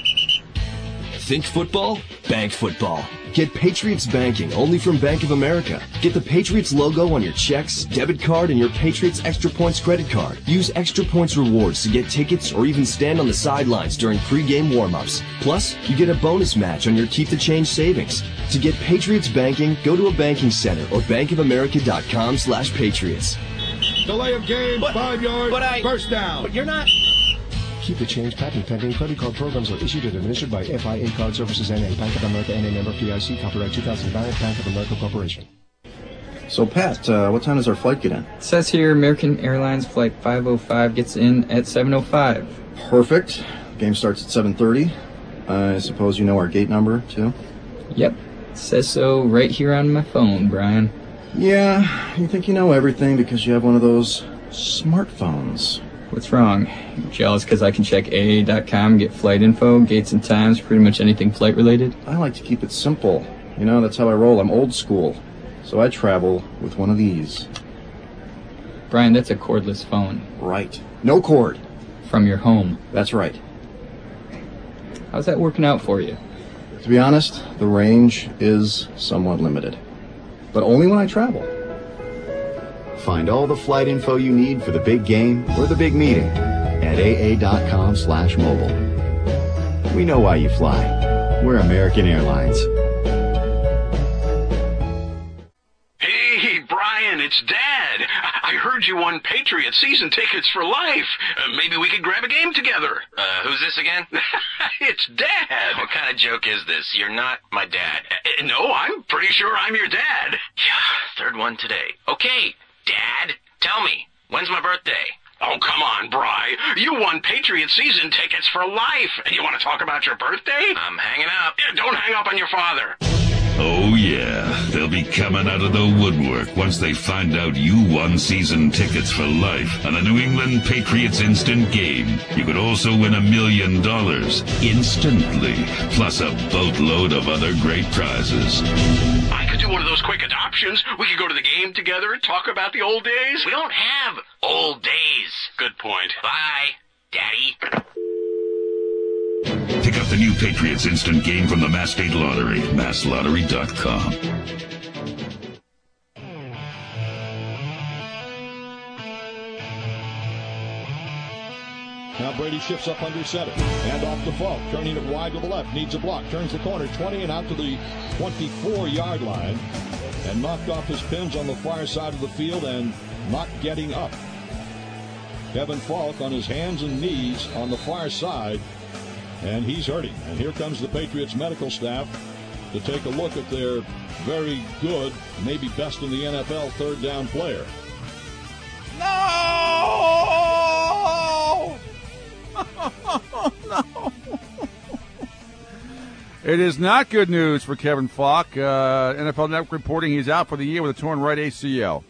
Think football? Bank football. Get Patriots banking only from Bank of America. Get the Patriots logo on your checks, debit card, and your Patriots Extra Points credit card. Use Extra Points rewards to get tickets or even stand on the sidelines during pregame warm-ups. Plus, you get a bonus match on your Keep the Change savings. To get Patriots banking, go to a banking center or bankofamerica.com/Patriots. Delay of game, 5 yards, first down. But you're not... Keep the Change patent pending. Credit card programs are issued and administered by FIA Card Services N.A. Bank of America N.A. member FDIC. Copyright 2009. Bank of America Corporation. So, Pat, what time does our flight get in? It says here American Airlines Flight 505 gets in at 7:05. Perfect. Game starts at 7:30. I suppose you know our gate number, too? Yep. It says so right here on my phone, Brian. Yeah, you think you know everything because you have one of those smartphones. What's wrong? You're jealous because I can check AA.com, get flight info, gates and times, pretty much anything flight related? I like to keep it simple. That's how I roll. I'm old school. So I travel with one of these. Brian, that's a cordless phone. Right. No cord. From your home. That's right. How's that working out for you? To be honest, the range is somewhat limited. But only when I travel. Find all the flight info you need for the big game or the big meeting at aa.com/mobile. We know why you fly. We're American Airlines. Hey, Brian, it's Dad. I heard you won Patriot season tickets for life. Maybe we could grab a game together. Who's this again? It's Dad. What kind of joke is this? You're not my dad. No, I'm pretty sure I'm your dad. Yeah, third one today. Okay, Dad, tell me, when's my birthday? Oh, come on, Bri. You won Patriot season tickets for life. And you want to talk about your birthday? I'm hanging up. Yeah, don't hang up on your father. Oh, yeah. They'll be coming out of the woodwork once they find out you won season tickets for life on the New England Patriots Instant Game. You could also win $1 million instantly, plus a boatload of other great prizes. I could do one of those quick adoptions. We could go to the game together and talk about the old days. We don't have old days. Good point. Bye, Daddy. Pick up the new Patriots Instant Game from the Mass State Lottery, masslottery.com. Now Brady shifts up under center. And off the Falk, turning it wide to the left. Needs a block. Turns the corner, 20 and out to the 24-yard line. And knocked off his pins on the far side of the field and not getting up. Kevin Falk on his hands and knees on the far side, and he's hurting. And here comes the Patriots medical staff to take a look at their very good, maybe best in the NFL third down player. No! No! It is not good news for Kevin Falk. NFL Network reporting he's out for the year with a torn right ACL.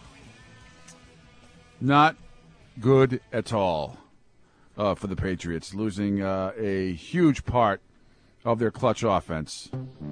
Not good at all for the Patriots, losing a huge part of their clutch offense.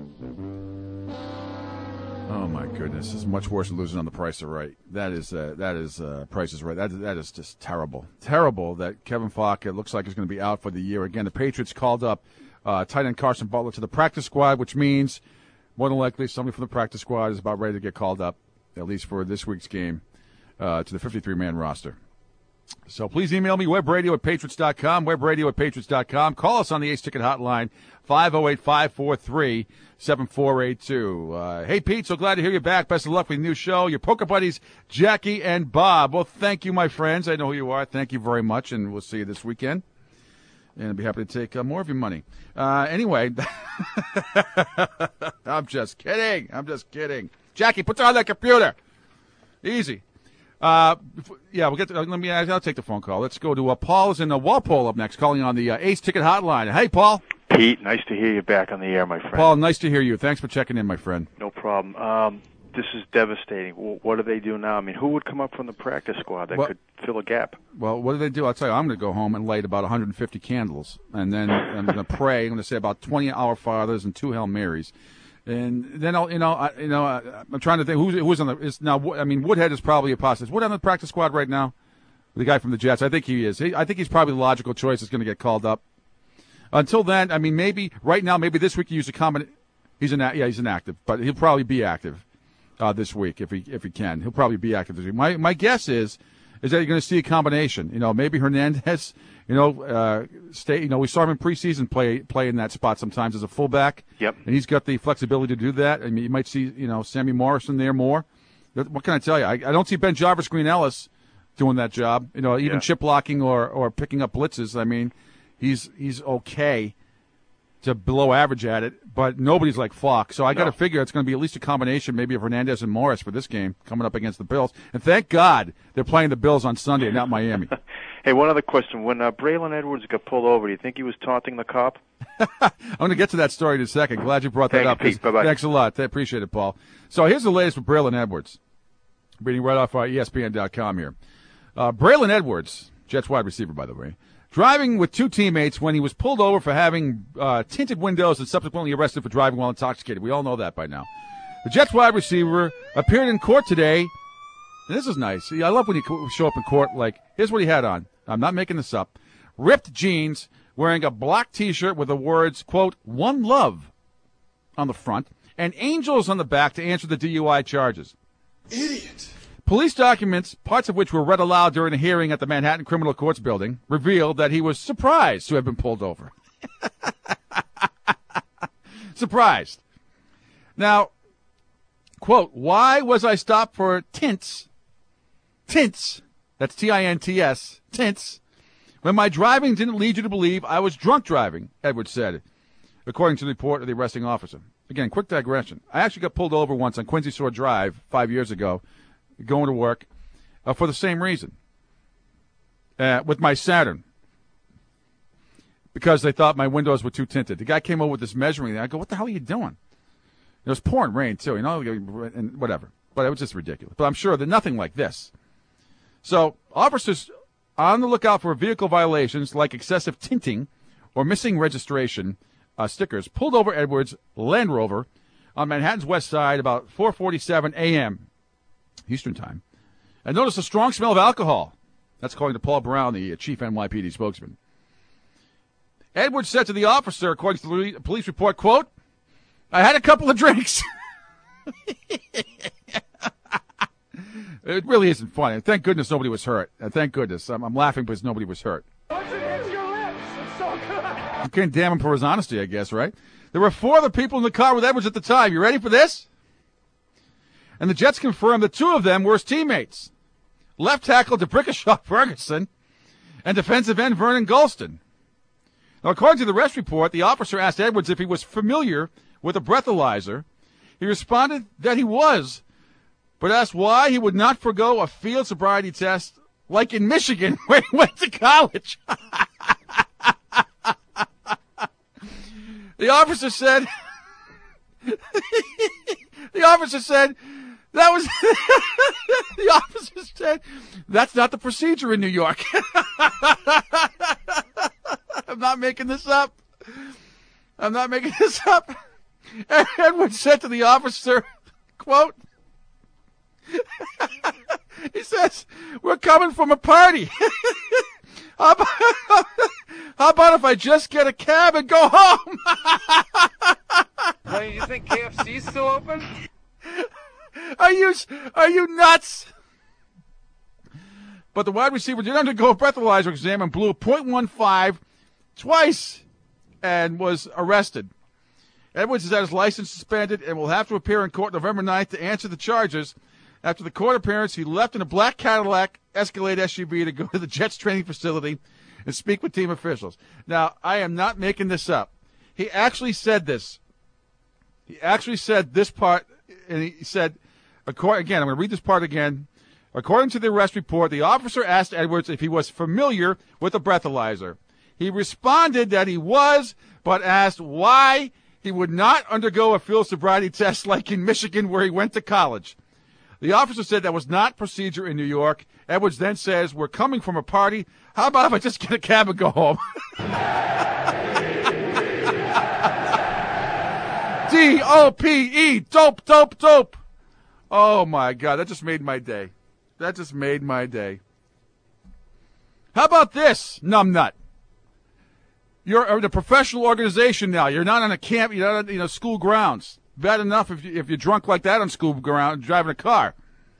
Oh my goodness, this is much worse than losing on the Price is Right. That is Price is Right. That is just terrible. Terrible that Kevin Falk, it looks like, is going to be out for the year. Again, the Patriots called up tight end Carson Butler to the practice squad, which means more than likely somebody from the practice squad is about ready to get called up, at least for this week's game, to the 53-man roster. So please email me, webradio@patriots.com, webradio@patriots.com. Call us on the Ace Ticket Hotline, 508-543-7482. Hey, Pete, so glad to hear you back. Best of luck with the new show. Your poker buddies, Jackie and Bob. Well, thank you, my friends. I know who you are. Thank you very much, and we'll see you this weekend. And I'd be happy to take more of your money. Anyway, I'm just kidding. Jackie, put down that computer. Easy. We'll get to, I'll take the phone call. Let's go to Paul is in Walpole up next, calling on the Ace Ticket Hotline. Hey, Paul. Pete, nice to hear you back on the air, my friend. Paul, nice to hear you. Thanks for checking in, my friend. No problem. This is devastating. What do they do now? I mean, who would come up from the practice squad that could fill a gap? Well, what do they do? I'll tell you, I'm going to go home and light about 150 candles, and then I'm going to pray. I'm going to say about 20 Our Fathers and 2 Hail Marys. And then I'm trying to think who's on the. Is now. I mean, Woodhead is probably a possibility. Is Wood on the practice squad right now? The guy from the Jets. I think he is. I think he's probably the logical choice. Is going to get called up. Until then, I mean, maybe right now, maybe this week you use a combination. He's inactive, but he'll probably be active this week if he can. He'll probably be active this week. My guess is that you're going to see a combination. Maybe Hernandez. We saw him in preseason play in that spot sometimes as a fullback. Yep. And he's got the flexibility to do that. I mean, you might see, Sammy Morrison there more. What can I tell you? I don't see Ben Jarvis Green Ellis doing that job. Even chip blocking or picking up blitzes. I mean, he's okay to below average at it, but nobody's like Falk. So I got to figure it's going to be at least a combination maybe of Hernandez and Morris for this game coming up against the Bills. And thank God they're playing the Bills on Sunday, not Miami. Hey, one other question. When Braylon Edwards got pulled over, do you think he was taunting the cop? I'm going to get to that story in a second. Glad you brought that up. Pete. Bye-bye. Thanks a lot. I appreciate it, Paul. So here's the latest with Braylon Edwards. Reading right off our ESPN.com here. Braylon Edwards, Jets wide receiver, by the way, driving with 2 teammates when he was pulled over for having tinted windows and subsequently arrested for driving while intoxicated. We all know that by now. The Jets wide receiver appeared in court today. And this is nice. I love when you show up in court. Like, here's what he had on. I'm not making this up. Ripped jeans, wearing a black T-shirt with the words, quote, "One Love" on the front, and angels on the back to answer the DUI charges. Idiot. Police documents, parts of which were read aloud during a hearing at the Manhattan Criminal Courts building, revealed that he was surprised to have been pulled over. Surprised. Now, quote, "Why was I stopped for tints? Tints. That's T-I-N-T-S. Tints. When my driving didn't lead you to believe I was drunk driving," Edwards said, according to the report of the arresting officer. Again, quick digression. I actually got pulled over once on Quincy Shore Drive 5 years ago, going to work, for the same reason, with my Saturn, because they thought my windows were too tinted. The guy came over with this measuring thing. I go, "What the hell are you doing?" It was pouring rain, too, and whatever. But it was just ridiculous. But I'm sure that nothing like this. So officers on the lookout for vehicle violations like excessive tinting or missing registration stickers pulled over Edwards' Land Rover on Manhattan's west side about 4:47 a.m. Eastern Time, and noticed a strong smell of alcohol. That's according to Paul Brown, the chief NYPD spokesman. Edwards said to the officer, according to the police report, quote, "I had a couple of drinks." It really isn't funny. Thank goodness nobody was hurt. Thank goodness. I'm laughing because nobody was hurt. Once it hits your lips, it's so good. You can't damn him for his honesty, I guess, right? There were 4 other people in the car with Edwards at the time. You ready for this? And the Jets confirmed that 2 of them were his teammates. Left tackle DeBrickashaw Ferguson and defensive end Vernon Gholston. Now, according to the arrest report, the officer asked Edwards if he was familiar with a breathalyzer. He responded that he was, but asked why he would not forgo a field sobriety test like in Michigan where he went to college. The officer said that was the officer said that's not the procedure in New York. I'm not making this up. Edwards said to the officer, quote, he says, "We're coming from a party. How about if I just get a cab and go home?" Well, you think KFC's still open? Are you nuts? But the wide receiver did undergo a breathalyzer exam and blew .15 twice and was arrested. Edwards has had his license suspended and will have to appear in court November 9th to answer the charges. After the court appearance, he left in a black Cadillac Escalade SUV to go to the Jets training facility and speak with team officials. Now, I am not making this up. He actually said this. He actually said this part, and he said, again, I'm going to read this part again. According to the arrest report, the officer asked Edwards if he was familiar with a breathalyzer. He responded that he was, but asked why he would not undergo a field sobriety test like in Michigan where he went to college. The officer said that was not procedure in New York. Edwards then says, "We're coming from a party. How about if I just get a cab and go home?" DOPE, dope, dope, dope. Oh, my God. That just made my day. How about this, numbnut? You're in a professional organization now. You're not on a camp. You're not on school grounds. Bad enough if you're drunk like that on school ground driving a car.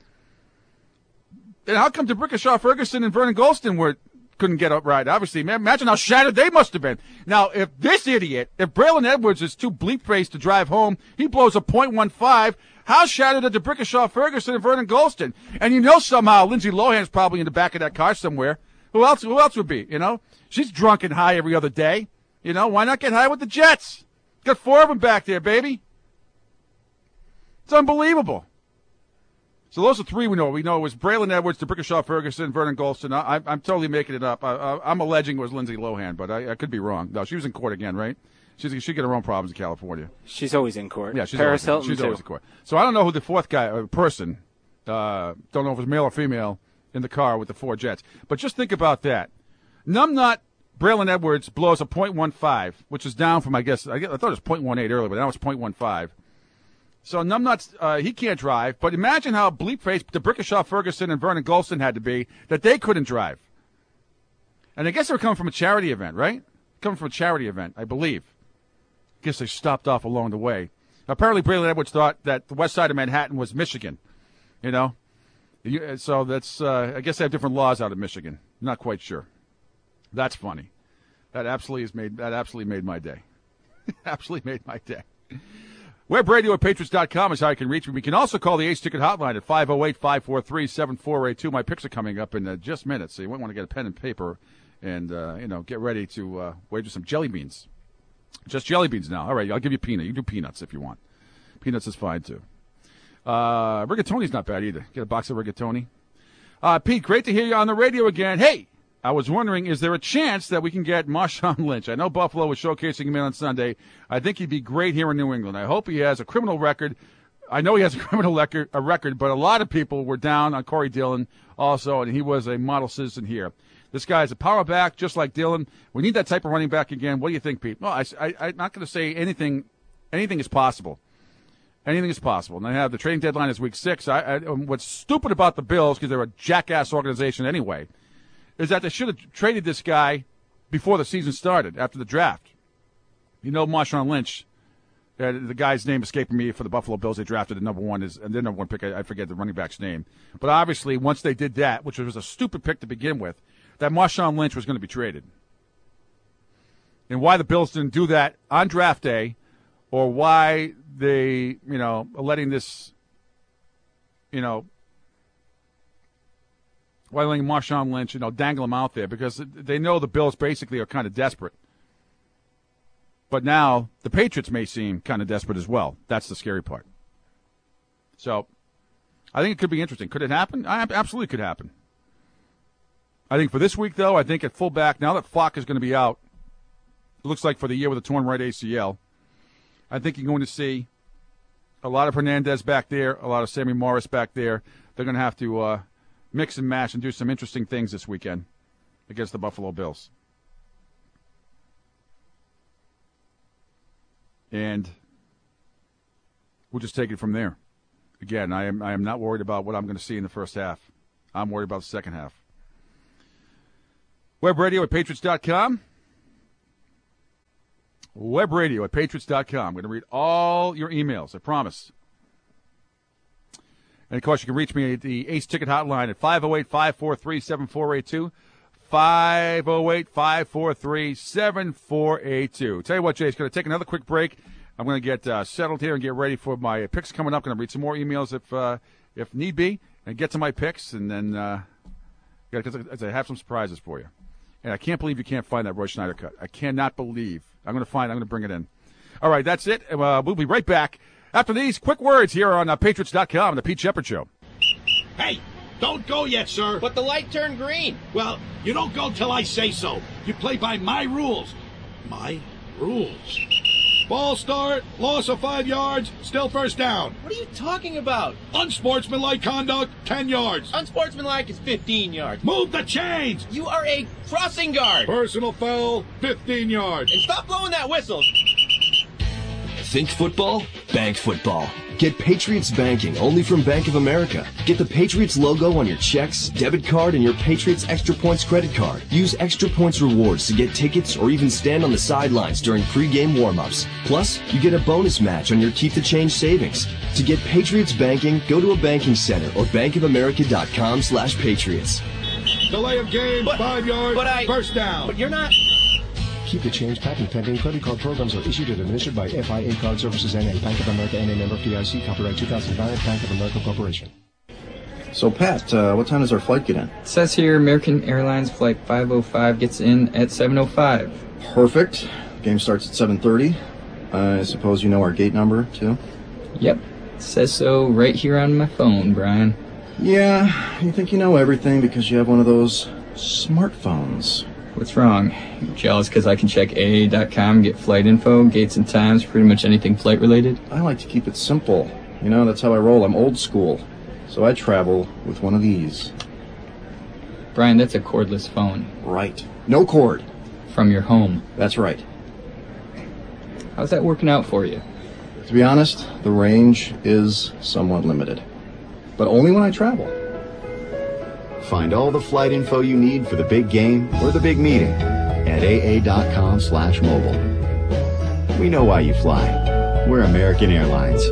And how come DeBrickashaw Ferguson and Vernon Gholston couldn't get up right? Obviously, man, imagine how shattered they must have been. Now, if Braylon Edwards is too bleep-faced to drive home, he blows a .15. How shattered are DeBrickashaw Ferguson and Vernon Gholston? And somehow Lindsay Lohan's probably in the back of that car somewhere. Who else would be, She's drunk and high every other day. Why not get high with the Jets? Got 4 of them back there, baby. It's unbelievable. So those are 3 we know. We know it was Braylon Edwards, DeBrickashaw Ferguson, Vernon Gholston. I'm totally making it up. I'm alleging it was Lindsay Lohan, but I could be wrong. No, she was in court again, right? She got her own problems in California. She's always in court. Yeah, she's Paris always Hilton, in court. So I don't know who the 4th guy, person, don't know if it was male or female, in the car with the 4 Jets. But just think about that. Numbnut Braylon Edwards blows a .15, which is down from, I thought it was .18 earlier, but now it's .15. So Numbnuts, he can't drive. But imagine how bleep-faced DeBrickashaw Ferguson and Vernon Gholston had to be that they couldn't drive. And I guess they were coming from a charity event, right? Coming from a charity event, I believe. I guess they stopped off along the way. Apparently, Braylon Edwards thought that the west side of Manhattan was Michigan, So that's, I guess they have different laws out of Michigan. Not quite sure. That's funny. That absolutely made my day. Absolutely made my day. WebRadio@Patriots.com is how you can reach me. We can also call the Ace Ticket Hotline at 508-543-7482. My picks are coming up in just minutes, so you might want to get a pen and paper and, get ready to wager some jelly beans. Just jelly beans now. All right, I'll give you peanut. You can do peanuts if you want. Peanuts is fine, too. Rigatoni's not bad either. Get a box of rigatoni. Pete, great to hear you on the radio again. Hey, I was wondering, is there a chance that we can get Marshawn Lynch? I know Buffalo was showcasing him on Sunday. I think he'd be great here in New England. I hope he has a criminal record. I know he has a criminal record, but a lot of people were down on Corey Dillon also, and he was a model citizen here. This guy is a power back, just like Dillon. We need that type of running back again. What do you think, Pete? Well, I'm not going to say anything. Anything is possible. Anything is possible. And I have the trading deadline is week 6. What's stupid about the Bills, because they're a jackass organization anyway, is that they should have traded this guy before the season started, after the draft. Marshawn Lynch, the guy's name escaping me for the Buffalo Bills. They drafted their number one pick. I forget the running back's name. But obviously, once they did that, which was a stupid pick to begin with, that Marshawn Lynch was going to be traded. And why the Bills didn't do that on draft day, or why they, are letting this, Why letting Marshawn Lynch, dangle him out there? Because they know the Bills basically are kind of desperate. But now the Patriots may seem kind of desperate as well. That's the scary part. So I think it could be interesting. Could it happen? Absolutely could happen. I think for this week, though, I think at fullback, now that Flock is going to be out, it looks like for the year with a torn right ACL, I think you're going to see a lot of Hernandez back there, a lot of Sammy Morris back there. They're going to have to mix and match and do some interesting things this weekend against the Buffalo Bills. And we'll just take it from there. Again, I am not worried about what I'm going to see in the first half. I'm worried about the second half. Web radio at Patriots.com. Web radio at Patriots.com. I'm going to read all your emails, I promise. And, of course, you can reach me at the Ace Ticket Hotline at 508-543-7482. 508-543-7482. Tell you what, Jay, it's going to take another quick break. I'm going to get settled here and get ready for my picks coming up. I'm going to read some more emails if need be and get to my picks. And then because I have some surprises for you. And I can't believe you can't find that Roy Schneider cut. I cannot believe. I'm going to bring it in. All right, that's it. We'll be right back after these quick words here on Patriots.com, the Pete Shepard Show. Hey, don't go yet, sir. But the light turned green. Well, you don't go till I say so. You play by my rules. My rules. Ball start, loss of 5 yards, still first down. What are you talking about? Unsportsmanlike conduct, 10 yards. Unsportsmanlike is 15 yards. Move the chains. You are a crossing guard. Personal foul, 15 yards. And stop blowing that whistle. Think football? Bank football. Get Patriots banking only from Bank of America. Get the Patriots logo on your checks, debit card, and your Patriots Extra Points credit card. Use Extra Points rewards to get tickets or even stand on the sidelines during pregame warm-ups. Plus, you get a bonus match on your Keep the Change savings. To get Patriots banking, go to a banking center or bankofamerica.com/Patriots. Delay of game, 5 yards, first down. But you're not... Keep the Change patent pending. Credit card programs are issued and administered by FIA Card Services N.A. Bank of America N.A. member FDIC. Copyright 2009. Bank of America Corporation. So, Pat, what time does our flight get in? It says here American Airlines Flight 505 gets in at 7:05. Perfect. Game starts at 7:30. I suppose you know our gate number, too? Yep. It says so right here on my phone, Brian. Yeah, you think you know everything because you have one of those smartphones. What's wrong? You jealous because I can check AA.com, get flight info, gates and times, pretty much anything flight related? I like to keep it simple. That's how I roll. I'm old school. So I travel with one of these. Brian, that's a cordless phone. Right. No cord. From your home. That's right. How's that working out for you? To be honest, the range is somewhat limited. But only when I travel. Find all the flight info you need for the big game or the big meeting at aa.com/mobile. We know why you fly. We're American Airlines.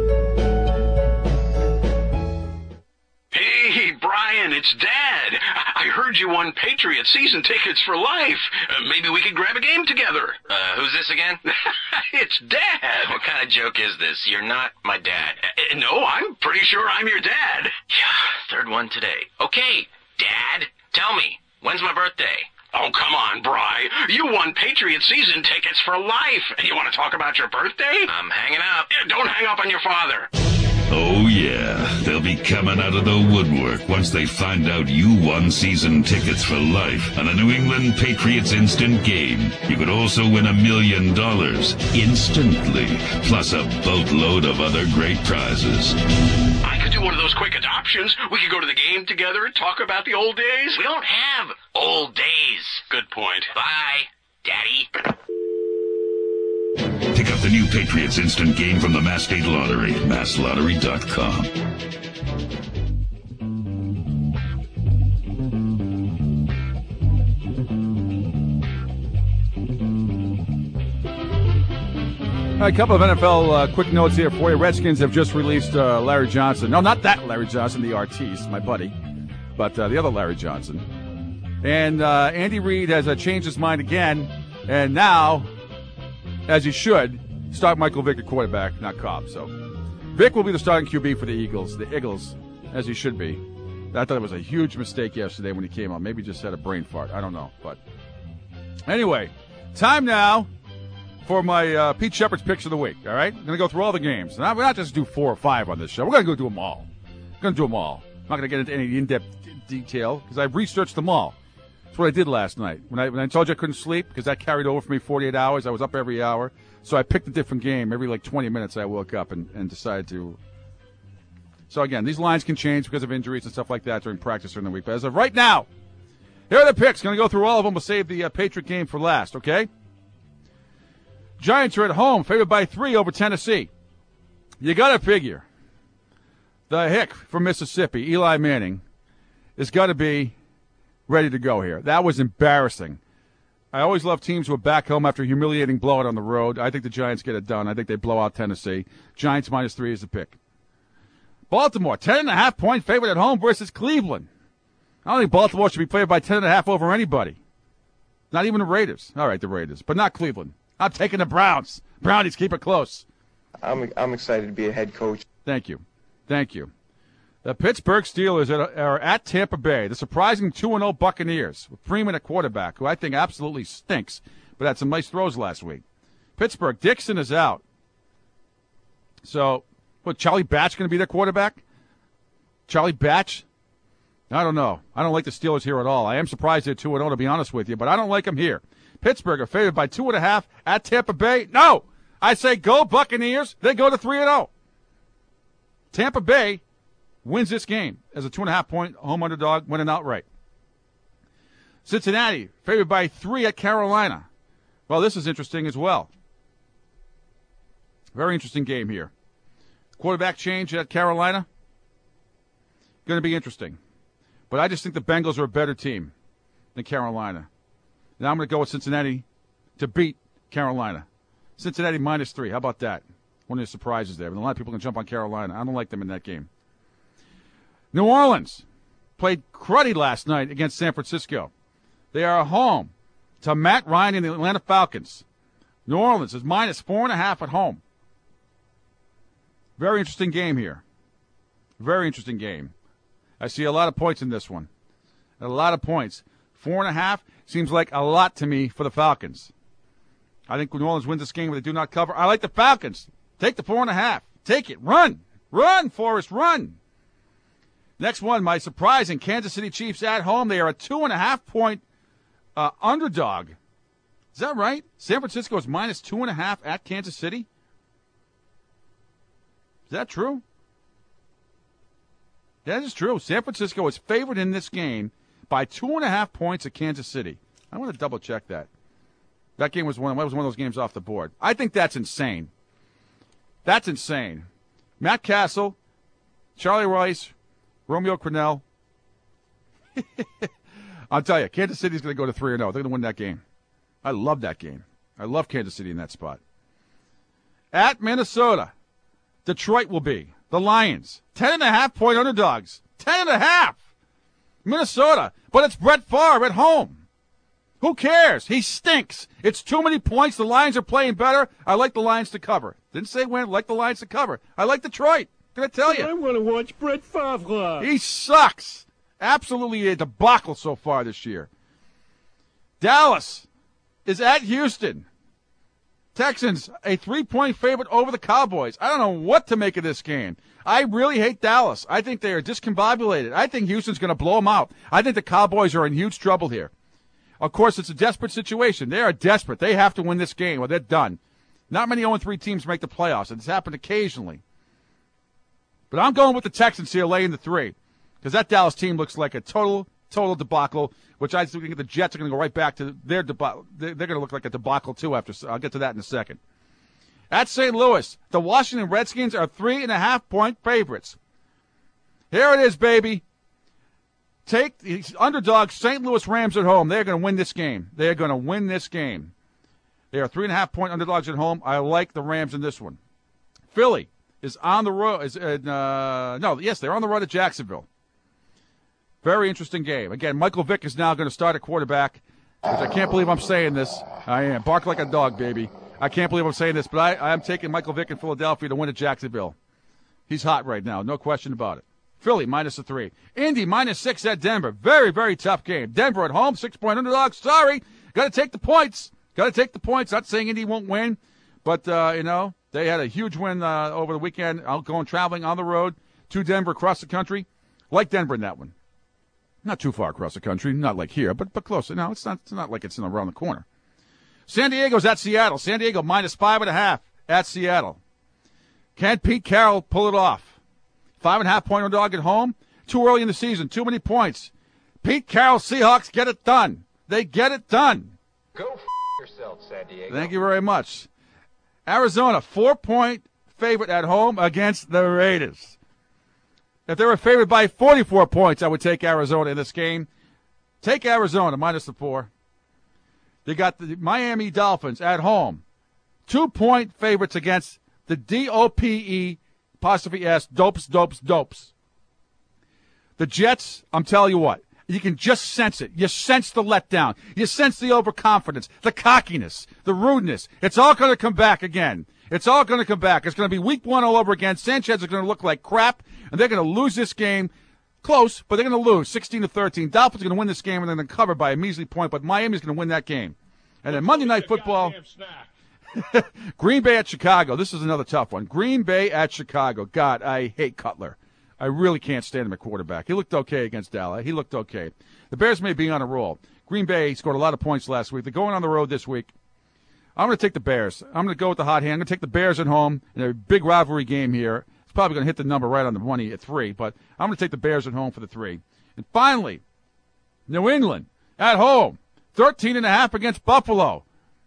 Hey, Brian, it's Dad. I heard you won Patriots season tickets for life. Maybe we could grab a game together. Who's this again? It's Dad. What kind of joke is this? You're not my dad. No, I'm pretty sure I'm your dad. Yeah, third one today. Okay. Dad, tell me, when's my birthday? Oh, come on, Bri. You won Patriot season tickets for life. You want to talk about your birthday? I'm hanging up. Don't hang up on your father. Oh, yeah. They'll be coming out of the woodwork once they find out you won season tickets for life on a New England Patriots instant game. You could also win $1 million instantly, plus a boatload of other great prizes. I could do one of those quick adoptions. We could go to the game together and talk about the old days. We don't have old days. Good point. Bye, Daddy. Pick up the new Patriots instant game from the Mass State Lottery at masslottery.com. All right, a couple of NFL quick notes here for you. Redskins have just released Larry Johnson. No, not that Larry Johnson, the artiste, my buddy, but the other Larry Johnson. And Andy Reid has changed his mind again, and now, as he should, start Michael Vick at quarterback, not Cobb. So Vick will be the starting QB for the Eagles, as he should be. I thought it was a huge mistake yesterday when he came out. Maybe he just had a brain fart. I don't know. But anyway, time now for my Pete Shepard's Picks of the Week, all right? I'm going to go through all the games. And we're not just do 4 or 5 on this show. We're going to go do them all. I'm going to do them all. I'm not going to get into any in-depth detail because I've researched them all. That's what I did last night. When I told you I couldn't sleep because that carried over for me 48 hours, I was up every hour. So I picked a different game. Every 20 minutes I woke up and decided to. So again, these lines can change because of injuries and stuff like that during practice during the week. But as of right now, here are the picks. Going to go through all of them. We'll save the Patriot game for last, okay? Giants are at home, favored by 3 over Tennessee. You got to figure the hick from Mississippi, Eli Manning, is got to be ready to go here. That was embarrassing. I always love teams who are back home after a humiliating blowout on the road. I think the Giants get it done. I think they blow out Tennessee. Giants -3 is the pick. Baltimore, 10.5-point favorite at home versus Cleveland. I don't think Baltimore should be favored by 10.5 over anybody. Not even the Raiders. All right, the Raiders, but not Cleveland. I'm taking the Browns. Brownies, keep it close. I'm excited to be a head coach. Thank you. The Pittsburgh Steelers are at Tampa Bay. The surprising 2-0 Buccaneers with Freeman at quarterback, who I think absolutely stinks, but had some nice throws last week. Pittsburgh, Dixon is out. So, Charlie Batch going to be their quarterback? Charlie Batch? I don't know. I don't like the Steelers here at all. I am surprised they're 2-0, to be honest with you, but I don't like them here. Pittsburgh are favored by 2.5 at Tampa Bay. No! I say go Buccaneers. They go to 3-0. Tampa Bay wins this game as a 2.5-point home underdog, winning outright. Cincinnati favored by 3 at Carolina. Well, this is interesting as well. Very interesting game here. Quarterback change at Carolina. Going to be interesting. But I just think the Bengals are a better team than Carolina. Now I'm going to go with Cincinnati to beat Carolina. Cincinnati -3. How about that? One of the surprises there. But a lot of people can jump on Carolina. I don't like them in that game. New Orleans played cruddy last night against San Francisco. They are home to Matt Ryan and the Atlanta Falcons. New Orleans is -4.5 at home. Very interesting game here. Very interesting game. I see a lot of points in this one. A lot of points. 4.5 seems like a lot to me for the Falcons. I think New Orleans wins this game, but they do not cover. I like the Falcons. Take the 4.5. Take it. Run. Run, Forrest, run. Next one, my surprising Kansas City Chiefs at home. They are a 2.5-point underdog. Is that right? San Francisco is -2.5 at Kansas City? Is that true? That is true. San Francisco is favored in this game by 2.5 points at Kansas City. I want to double-check that. That game was one of those games off the board. I think that's insane. That's insane. Matt Castle, Charlie Rice, Romeo Crennel. I'll tell you, Kansas City's going to go to 3-0. They're going to win that game. I love that game. I love Kansas City in that spot. At Minnesota, Detroit will be. The Lions, 10.5-point underdogs. 10.5. Minnesota. But it's Brett Favre at home. Who cares? He stinks. It's too many points. The Lions are playing better. I like the Lions to cover. Didn't say when. I like the Lions to cover. I like Detroit. Gonna tell you. I want to watch Brett Favre. He sucks. Absolutely a debacle so far this year. Dallas is at Houston. Texans, a 3-point favorite over the Cowboys. I don't know what to make of this game. I really hate Dallas. I think they are discombobulated. I think Houston's going to blow them out. I think the Cowboys are in huge trouble here. Of course, it's a desperate situation. They are desperate. They have to win this game or they're done. Not many 0-3 teams make the playoffs. It's happened occasionally. But I'm going with the Texans here, laying the 3. Because that Dallas team looks like a total debacle, which I think the Jets are going to go right back to their debacle. They're going to look like a debacle, too, after. I'll get to that in a second. At St. Louis, the Washington Redskins are 3.5-point favorites. Here it is, baby. Take the underdog St. Louis Rams at home. They're going to win this game. They're going to win this game. They are 3.5-point underdogs at home. I like the Rams in this one. Philly is on the road. They're on the road at Jacksonville. Very interesting game. Again, Michael Vick is now going to start at quarterback, which I can't believe I'm saying this. I am. Bark like a dog, baby. I can't believe I'm saying this, but I am taking Michael Vick in Philadelphia to win at Jacksonville. He's hot right now, no question about it. Philly minus a 3. Indy minus 6 at Denver. Very, very tough game. Denver at home, 6-point underdog. Sorry. Got to take the points. Not saying Indy won't win, but, they had a huge win over the weekend, traveling on the road to Denver across the country. Like Denver in that one. Not too far across the country, not like here, but close. No, it's not like it's around the corner. San Diego's at Seattle. San Diego minus 5.5 at Seattle. Can Pete Carroll pull it off? 5.5-point underdog at home. Too early in the season. Too many points. Pete Carroll, Seahawks get it done. They get it done. Go f*** yourself, San Diego. Thank you very much. Arizona, 4-point favorite at home against the Raiders. If they were favored by 44 points, I would take Arizona in this game. Take Arizona minus the 4. They got the Miami Dolphins at home. 2-point favorites against the DOPE, apostrophe S, dopes. The Jets, I'm telling you what, you can just sense it. You sense the letdown. You sense the overconfidence, the cockiness, the rudeness. It's all going to come back again. It's all going to come back. It's going to be week 1 all over again. Sanchez is going to look like crap, and they're going to lose this game. Close, but they're going to lose 16-13. Dolphins are going to win this game, and they're going to cover by a measly point, but Miami's going to win that game. And then Monday Night Football, Green Bay at Chicago. This is another tough one. Green Bay at Chicago. God, I hate Cutler. I really can't stand him at quarterback. He looked okay against Dallas. He looked okay. The Bears may be on a roll. Green Bay scored a lot of points last week. They're going on the road this week. I'm going to take the Bears. I'm going to go with the hot hand. I'm going to take the Bears at home in a big rivalry game here. It's probably going to hit the number right on the money at 3, but I'm going to take the Bears at home for the 3. And finally, New England at home, 13.5 against Buffalo.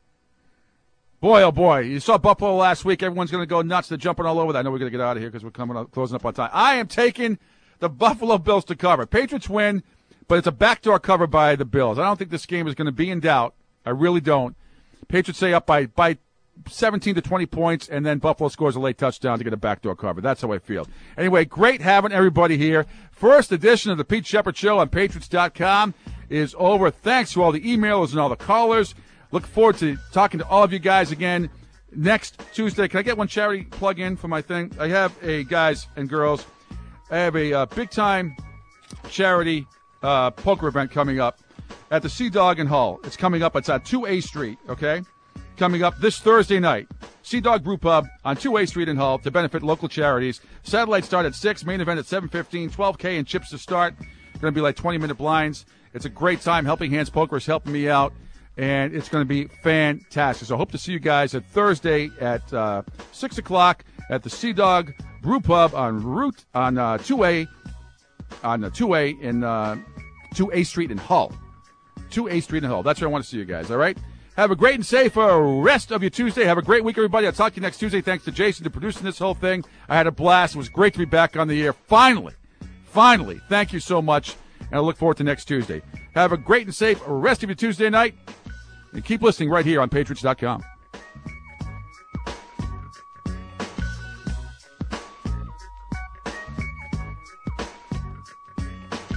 Boy, oh boy, you saw Buffalo last week. Everyone's going to go nuts. They're jumping all over that. I know we're going to get out of here because we're closing up on time. I am taking the Buffalo Bills to cover. Patriots win, but it's a backdoor cover by the Bills. I don't think this game is going to be in doubt. I really don't. Patriots stay up by 17 to 20 points, and then Buffalo scores a late touchdown to get a backdoor cover. That's how I feel. Anyway, great having everybody here. First edition of the Pete Shepard Show on Patriots.com is over. Thanks to all the emailers and all the callers. Look forward to talking to all of you guys again next Tuesday. Can I get one charity plug in for my thing? I have guys and girls, I have a big-time charity poker event coming up at the Sea Dog in Hull. It's coming up. It's on 2A Street, okay? Coming up this Thursday night. Sea Dog Brew Pub on 2A Street in Hull to benefit local charities. Satellite start at 6, main event at 7:15, $12K and chips to start. Going to be like 20-minute blinds. It's a great time. Helping Hands Poker is helping me out, and it's going to be fantastic. So I hope to see you guys at Thursday at 6 o'clock at the Sea Dog Brew Pub on 2A Street in Hull. 2A Street in Hull. That's where I want to see you guys, all right? Have a great and safe rest of your Tuesday. Have a great week, everybody. I'll talk to you next Tuesday. Thanks to Jason for producing this whole thing. I had a blast. It was great to be back on the air. Finally. Thank you so much, and I look forward to next Tuesday. Have a great and safe rest of your Tuesday night, and keep listening right here on Patriots.com.